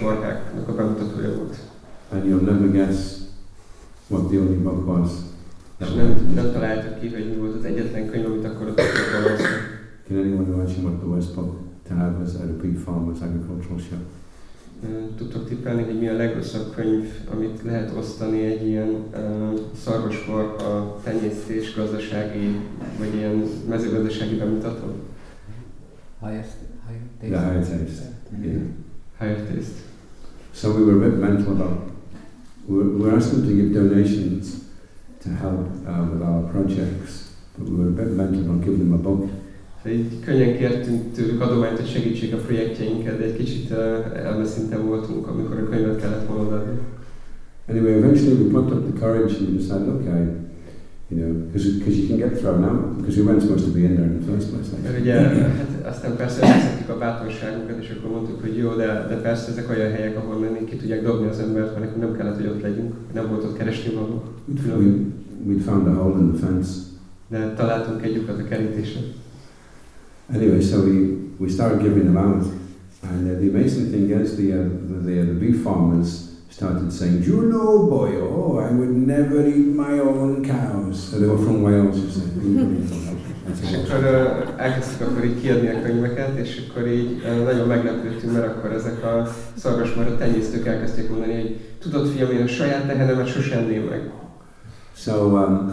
szarvasmarháknak a bemutatója volt. And you'll never guess what the only book was. És nem, nem találtak ki, hogy mi volt az egyetlen könyv, amit akkor ott tudtak valószínű. Can anyone imagine what the worst book to have as at a big farmer's agricultural show? Tudtok tippelni, hogy mi a legrosszabb könyv, amit lehet osztani egy ilyen uh, szarvasmarha tenyésztés gazdasági, vagy ilyen mezőgazdasági bemutatón? Highest, higher taste. The higher taste. Yeah. Higher taste. So we were a bit mental about, we were, we were asking to give donations to help uh, with our projects, but we were a bit mental about giving them a book. Így könnyen kértünk tőlük adományt, hogy segítség a projektjeinket, de egy kicsit uh, elmeszinten voltunk, amikor a könyvet kellett volna adni. Anyway, eventually we plucked up the courage and we decided, okay, you know, because you can get thrown out, because we weren't supposed to be in there in the first place. Like. Mert ugye, hát aztán persze összeszedtük a bátorságunkat, és akkor mondtuk, hogy jó, de, de persze ezek olyan helyek, ahol menni ki tudják dobni az embert, mert nekünk nem kellett, hogy ott legyünk, nem volt ott keresni való. We, we'd found a hole in the fence. De találtunk egy lyukat a kerítésen. Anyway, so we, we started giving them out, and uh, the amazing thing is the, uh, the, the, the beef farmers started saying, "Do you know, boy, oh, I would never eat my own cows." So they were from Wales, you see. És akkor uh, elkezdtük akkor így kiadni a könyveket, és akkor így uh, nagyon meglepődtünk, mert akkor ezek a szarvasmarha tenyésztők elkezdték mondani, hogy tudod, fiam, én a saját tehenemet sose enném meg. So, um,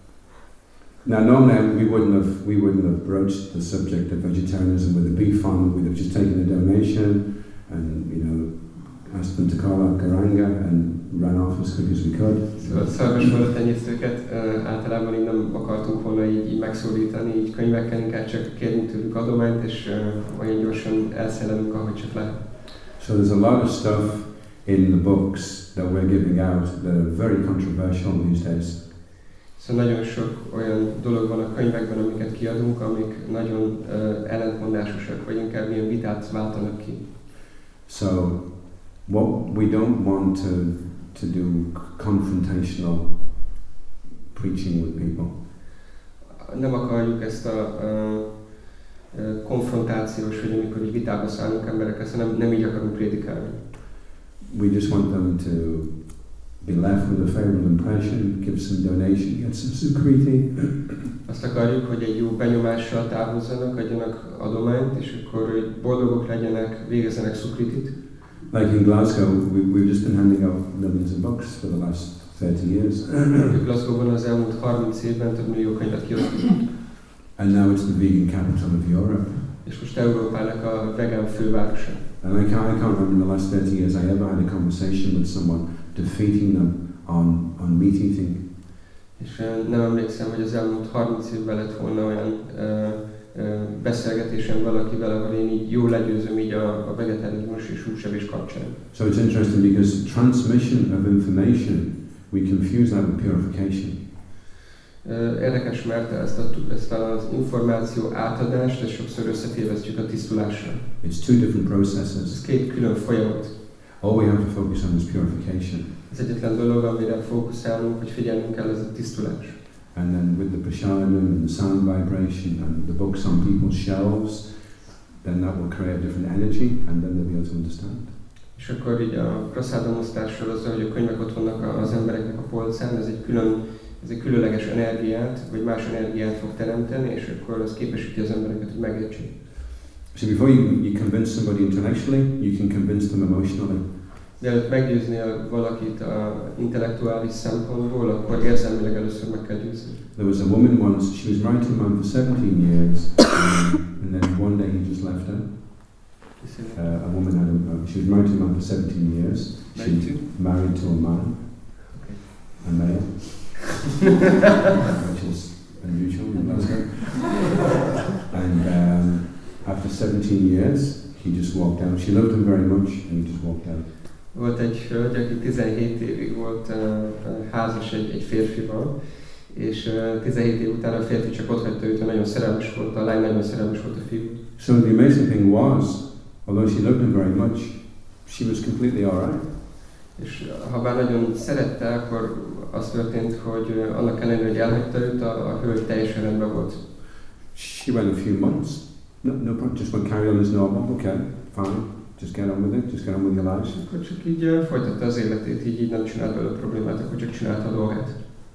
now normally we wouldn't have we wouldn't have broached the subject of vegetarianism with a beef farmer. We'd have just taken a donation and, you know, asked them to call out Garanga and ran off as quick as we could. Szóval a szarvasmarha tenyésztőket uh, általában így nem akartunk volna így, így megszólítani, így könyvekkel, inkább csak kérni tőlük adományt, és uh, olyan gyorsan elszelelünk, ahogy csak lehet. So there's a lot of stuff in the books that we're giving out that are very controversial these days. Szóval nagyon sok olyan dolog van a könyvekben, amiket kiadunk, amik nagyon uh, ellentmondásosak, vagy inkább ilyen vitát váltanak ki. So what we don't want to to do confrontational preaching with people. Nem akarjuk ezt a uh, uh, konfrontációs, hogy amikor így vitába szállunk emberekkel, szóval nem, nem így akarunk prédikálni. We just want them to be left with a favorable impression, give some donation, get some sukriti. Azt akarjuk, hogy egy jó benyomással távozzanak, adjanak adományt, és akkor boldogok legyenek, végezzenek szukritit. Like in Glasgow, we, we've just been handing out millions of books for the last thirty years. Glasgow-ban az elmúlt harminc évben több millió könyvet kiadtunk. And now it's the vegan capital of Europe. És most Európának a vegán fővárosa. And I can't, I can't remember in the last thirty years I ever had a conversation with someone defeating them on, on meat eating. És uh, nem emlékszem, hogy az elmúlt harminc évben lett volna olyan uh, uh, beszélgetésem valakivel, ahol én így jól legyőzöm így a, a vegetarizmus és húsevés kapcsán. So it's interesting because transmission of information, we confuse that with purification. Uh, érdekes, mert ezt, a, ezt az információ átadást ezt sokszor összetévesztjük a tisztulással. It's two different processes. Ez két külön folyamat. All we have to focus on is purification. Az egyetlen dolog, amire fókuszálunk, hogy figyelnünk kell, ez a tisztulás. And then with the prasadam and the sound vibration and the books on people's shelves, then that will create a different energy and then they'll be able to understand. És akkor így a praszádamosztással azzal, hogy a könyvek ott vannak az embereknek a polcán, ez egy külön, ez egy különleges energiát, vagy más energiát fog teremteni, és akkor az képesíti az embereket, hogy megértsék. So before you, you convince somebody intellectually, you can convince them emotionally. De előtt meggyőznél valakit a intellektuális szempontból, akkor érzelmileg először meg kell győzni. There was a woman once, she was married to a man for seventeen years, um, and then one day he just left her. Uh, a woman had a, uh, she was married to a man for seventeen years. She was married to a man, Okay. a male, which is unusual in Glasgow. And um, after seventeen years, he just walked out. She loved him very much, and he just walked out. Volt egy hölgy, aki tizenhét évig volt uh, házas egy, egy férfival, és uh, tizenhét év után a férfi csak ott hagyta őt, nagyon szerelmes volt, a lány nagyon szerelmes volt a fiú. So the amazing thing was, although she loved him very much, she was completely alright. És ha bár nagyon szerette, akkor az történt, hogy uh, annak ellenére, hogy elhagyta őt, a, a hölgy teljesen rendben volt. She went a few months, no, no problem, just went carry on as normal, okay, fine, just get on with it, just get on with your lives. Akkor csak így uh, folytatta az életét, így, így nem csinált belőle problémát, akkor csak csinálta a dolgát.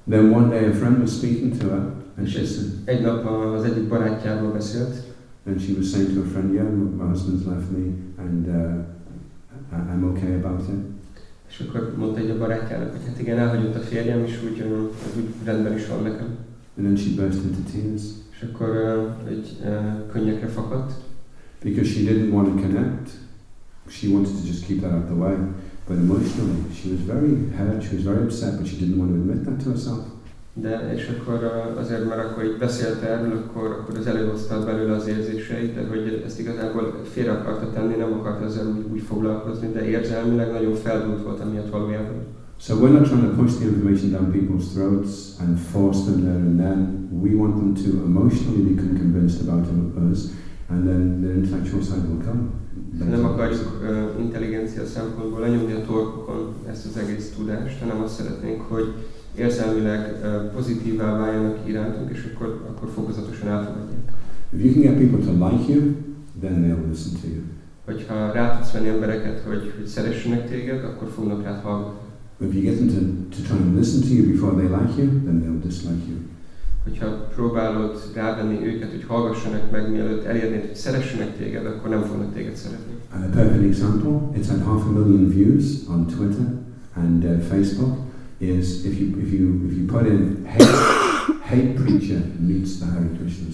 Then one day a friend was speaking to her, and she said, Egy nap az egyik barátjával beszélt, and she was saying to a friend, yeah, my husband's left me, and uh, I- I'm okay about it. és akkor mondta egy a barátjának, hogy hát igen, elhagyott a férjem, és úgy, ö, ez úgy rendben is van nekem. And then she burst into tears És akkor uh, egy uh, könnyekre fakadt, because she didn't want to connect. She wanted to just keep that out of the way. But emotionally, she was very hurt, she was very upset, but she didn't want to admit that to herself. de és akkor uh, azért, mert akkor így beszélte erről, akkor, akkor az előhozta belőle az érzéseit, de hogy ezt igazából félre akarta tenni, nem akarta ezzel úgy, úgy foglalkozni, de érzelmileg nagyon feldúlt volt emiatt valójában. So we're not trying to push the information down people's throats and force them there and then. We want them to emotionally become convinced about us, and then the intellectual side will come. Nem akarjuk uh, intelligencia szempontból lenyomni a torkukon ezt az egész tudást, hanem azt szeretnénk, hogy érzelmileg uh, pozitívá váljanak irántunk, és akkor, akkor fokozatosan elfogadják. If you can get people to like you, then they'll listen to you. Hogyha rá tudsz venni embereket, hogy, hogy szeressenek téged, akkor fognak rád hallgatni. If you get them to, to try and listen to you before they like you, then they'll dislike you. Hogyha próbálod rávenni őket, hogy hallgassanak meg, mielőtt elérnéd, hogy szeressenek téged, akkor nem fognak téged szeretni. And a perfect example, it's had half a million views on Twitter and uh, Facebook, is if you, if you, if you put in hate, hate preacher meets the Hare Krishnas.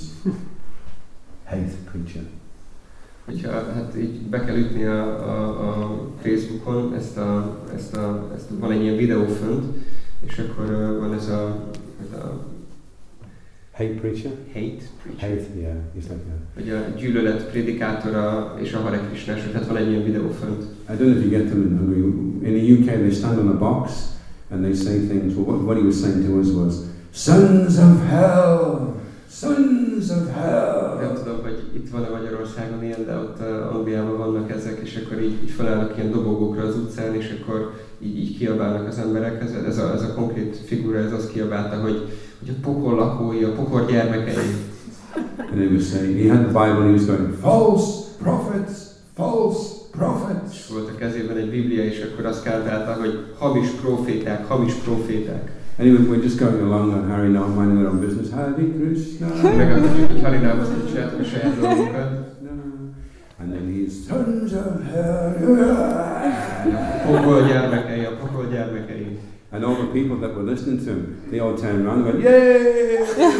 Hate preacher. Hogyha hát így be kell ütni a, a, a Facebookon, ezt a, ezt a, ezt van egy ilyen videó fönt, és akkor uh, van ez a, ez a Hate preacher? hate preacher, Hate, yeah, he's like that. vagy a gyűlölet prédikátora és a Hare Krishnás, tehát van egy ilyen videó fönt. I don't know if you get them in Hungary. In the U K, they stand on a box and they say things. Well, what, what he was saying to us was, "Sons of hell, sons of hell." Nem tudom, hogy itt van-e Magyarországon ilyen, de ott uh, Angliában vannak ezek, és akkor így, így felállnak ilyen dobogókra az utcán, és akkor így, így kiabálnak az emberekhez. Ez a, ez a konkrét figura, ez azt kiabálta, hogy, hogy a pokol lakói, a pokol gyermekei. And he was saying, he had the Bible and he was going, "False prophets, false prophets." És volt a kezében egy Biblia, és akkor azt kártálta, hogy hamis proféták, hamis proféták. Anyway, we're just going along on Hari Nam, minding their own business. Hare Krishna. Meg azt mondjuk, hogy Harinámhoz így csináltak a saját dolgunkat. And then he's sons of hell. Pokol gyermekei, a pokol gyermekei. And all the people that were listening to him, they all turned around and went, "Yay!"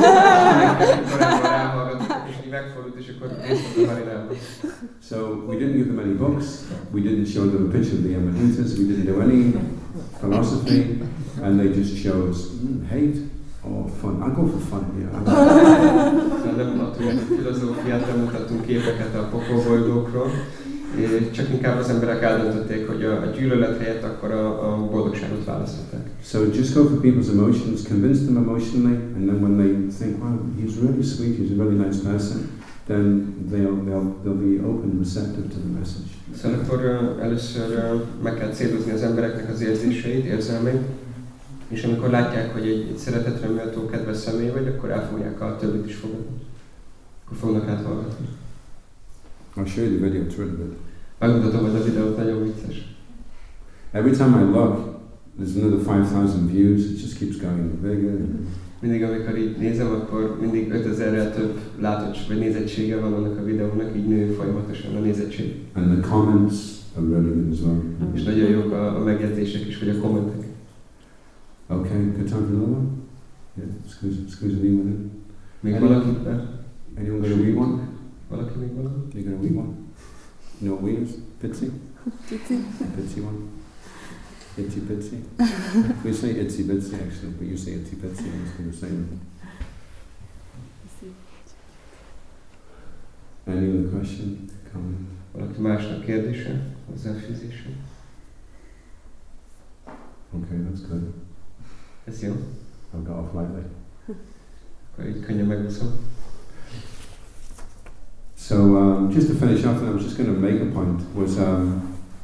És így megfordult, és akkor részt a Harinámba. So we didn't give them any books. We didn't show them a picture of the Yamahitas. We didn't do any philosophy, and they just chose mm, hate or fun. I go for fun here. Nem adtunk filozófiát, nem mutattunk képeket a pokolbolygókról, csak inkább az emberek eldöntötték, hogy a gyűlölet helyett akkor a, a boldogságot választották. So just go for people's emotions, convince them emotionally, and then when they think, wow, he's really sweet, he's a really nice person, then they'll, they'll, they'll be open and receptive to the message. Szóval akkor uh, először uh, meg kell célozni az embereknek az érzéseit, érzelmeit, és amikor látják, hogy egy, egy szeretetre méltó, kedves személy vagy, akkor el fogják a többit is fogadni. Akkor fognak áthallgatni. I'll show you the video, it's really good. Megmutatom, hogy a videót nagyon vicces. Every time I look, there's another five thousand views, it just keeps going bigger. Mindig, amikor így nézem, akkor mindig ötezerrel több látott vagy nézettsége van annak a videónak, így nő folyamatosan a nézettség. And the comments are really good as well. És nagyon jók a, a megjegyzések is, vagy a kommentek. Okay, good time for another one? Yeah, squeeze, squeeze a wee one in. Még Anyone? valaki? De? Anyone got a wee one? Valaki még valami? You got a wee one? No wheels? Pitsy? Pici. Pitsy one? Itsy bitsy? We say itsy bitsy actually, but you say itsy bitsy, it's the same. Any other question? Comment? Valaki másnak kérdése? Hozzáfűzése? Okay, that's good. Ez jó? I'll go off lightly. Akkor így könnyen megúszom. So um, just to finish off, and I was just going to make a point, was um,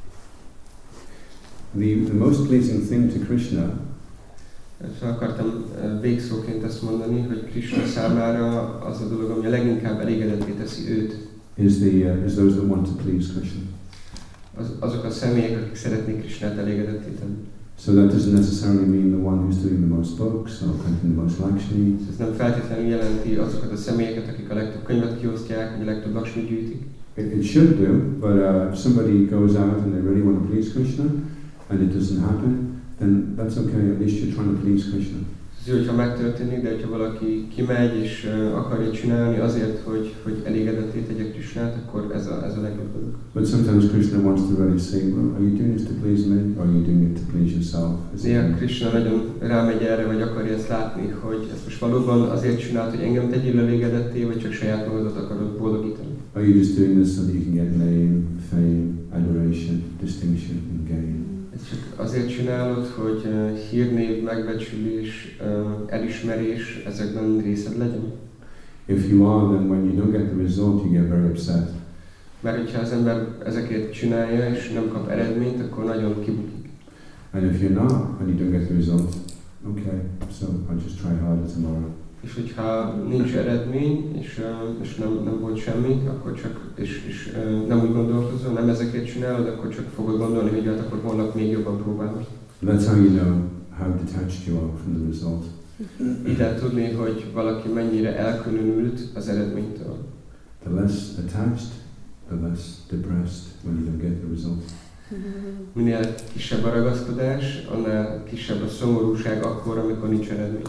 the, the most pleasing thing to Krishna Szóval akartam végszóként azt mondani, hogy Krishna számára az a dolog, ami a leginkább elégedetté teszi őt, is, the, uh, is those that want to please Krishna. az, azok a személyek, akik szeretnék Krishnát elégedetté tenni. So that doesn't necessarily mean the one who's doing the most books or collecting the most Lakshmi. Ez nem feltétlenül jelenti azokat a személyeket, akik a legtöbb könyvet kiosztják, vagy a legtöbb Lakshmi gyűjtik. It, it should do, but uh, if somebody goes out and they really want to please Krishna and it doesn't happen, then that's okay, at least you're trying to please Krishna. Ez jó, hogyha megtörténik, de hogyha valaki kimegy és uh, akarja csinálni azért, hogy, hogy elégedetté tegye Krishnát, akkor ez a, ez a legjobb dolog. But sometimes Krishna wants to really say, well, are you doing this to please me, or are you doing it to please yourself? Néha Krishna nagyon rámegy erre, vagy akarja ezt látni, hogy ezt most valóban azért csinált, hogy engem tegyél elégedetté, vagy csak saját magadat akarod boldogítani. Are you just doing this so that you can get name, fame, adoration, distinction, and gain? Ezt csak azért csinálod, hogy uh, hírnév, megbecsülés, uh, elismerés ezekben részed legyen. If you are, then when you don't get the result, you get very upset. Mert hogyha az ember ezeket csinálja, és nem kap eredményt, akkor nagyon kibukik. And if you're not, and you don't get the result, okay, so I'll just try harder tomorrow. És hogyha nincs eredmény, és, uh, és nem, nem volt semmi, akkor csak, és, és uh, nem úgy gondolkozol, nem ezeket csinálod, akkor csak fogod gondolni, hogy hát akkor holnap még jobban próbálod. That's how you know how detached you are from the result. Így lehet tudni, hogy valaki mennyire elkülönült az eredménytől. The less attached, the less depressed when you don't get the result. Minél kisebb a ragaszkodás, annál kisebb a szomorúság akkor, amikor nincs eredmény.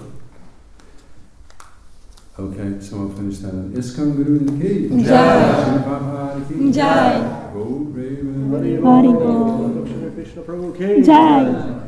Okay, so I'll finish that. ISKCON Guru Ki Jai. Shri Prabhupada Ki Jai. Go Brave. Hari Hari Bol. Bol. Lakshmi Krishna Prabhu ki Jai.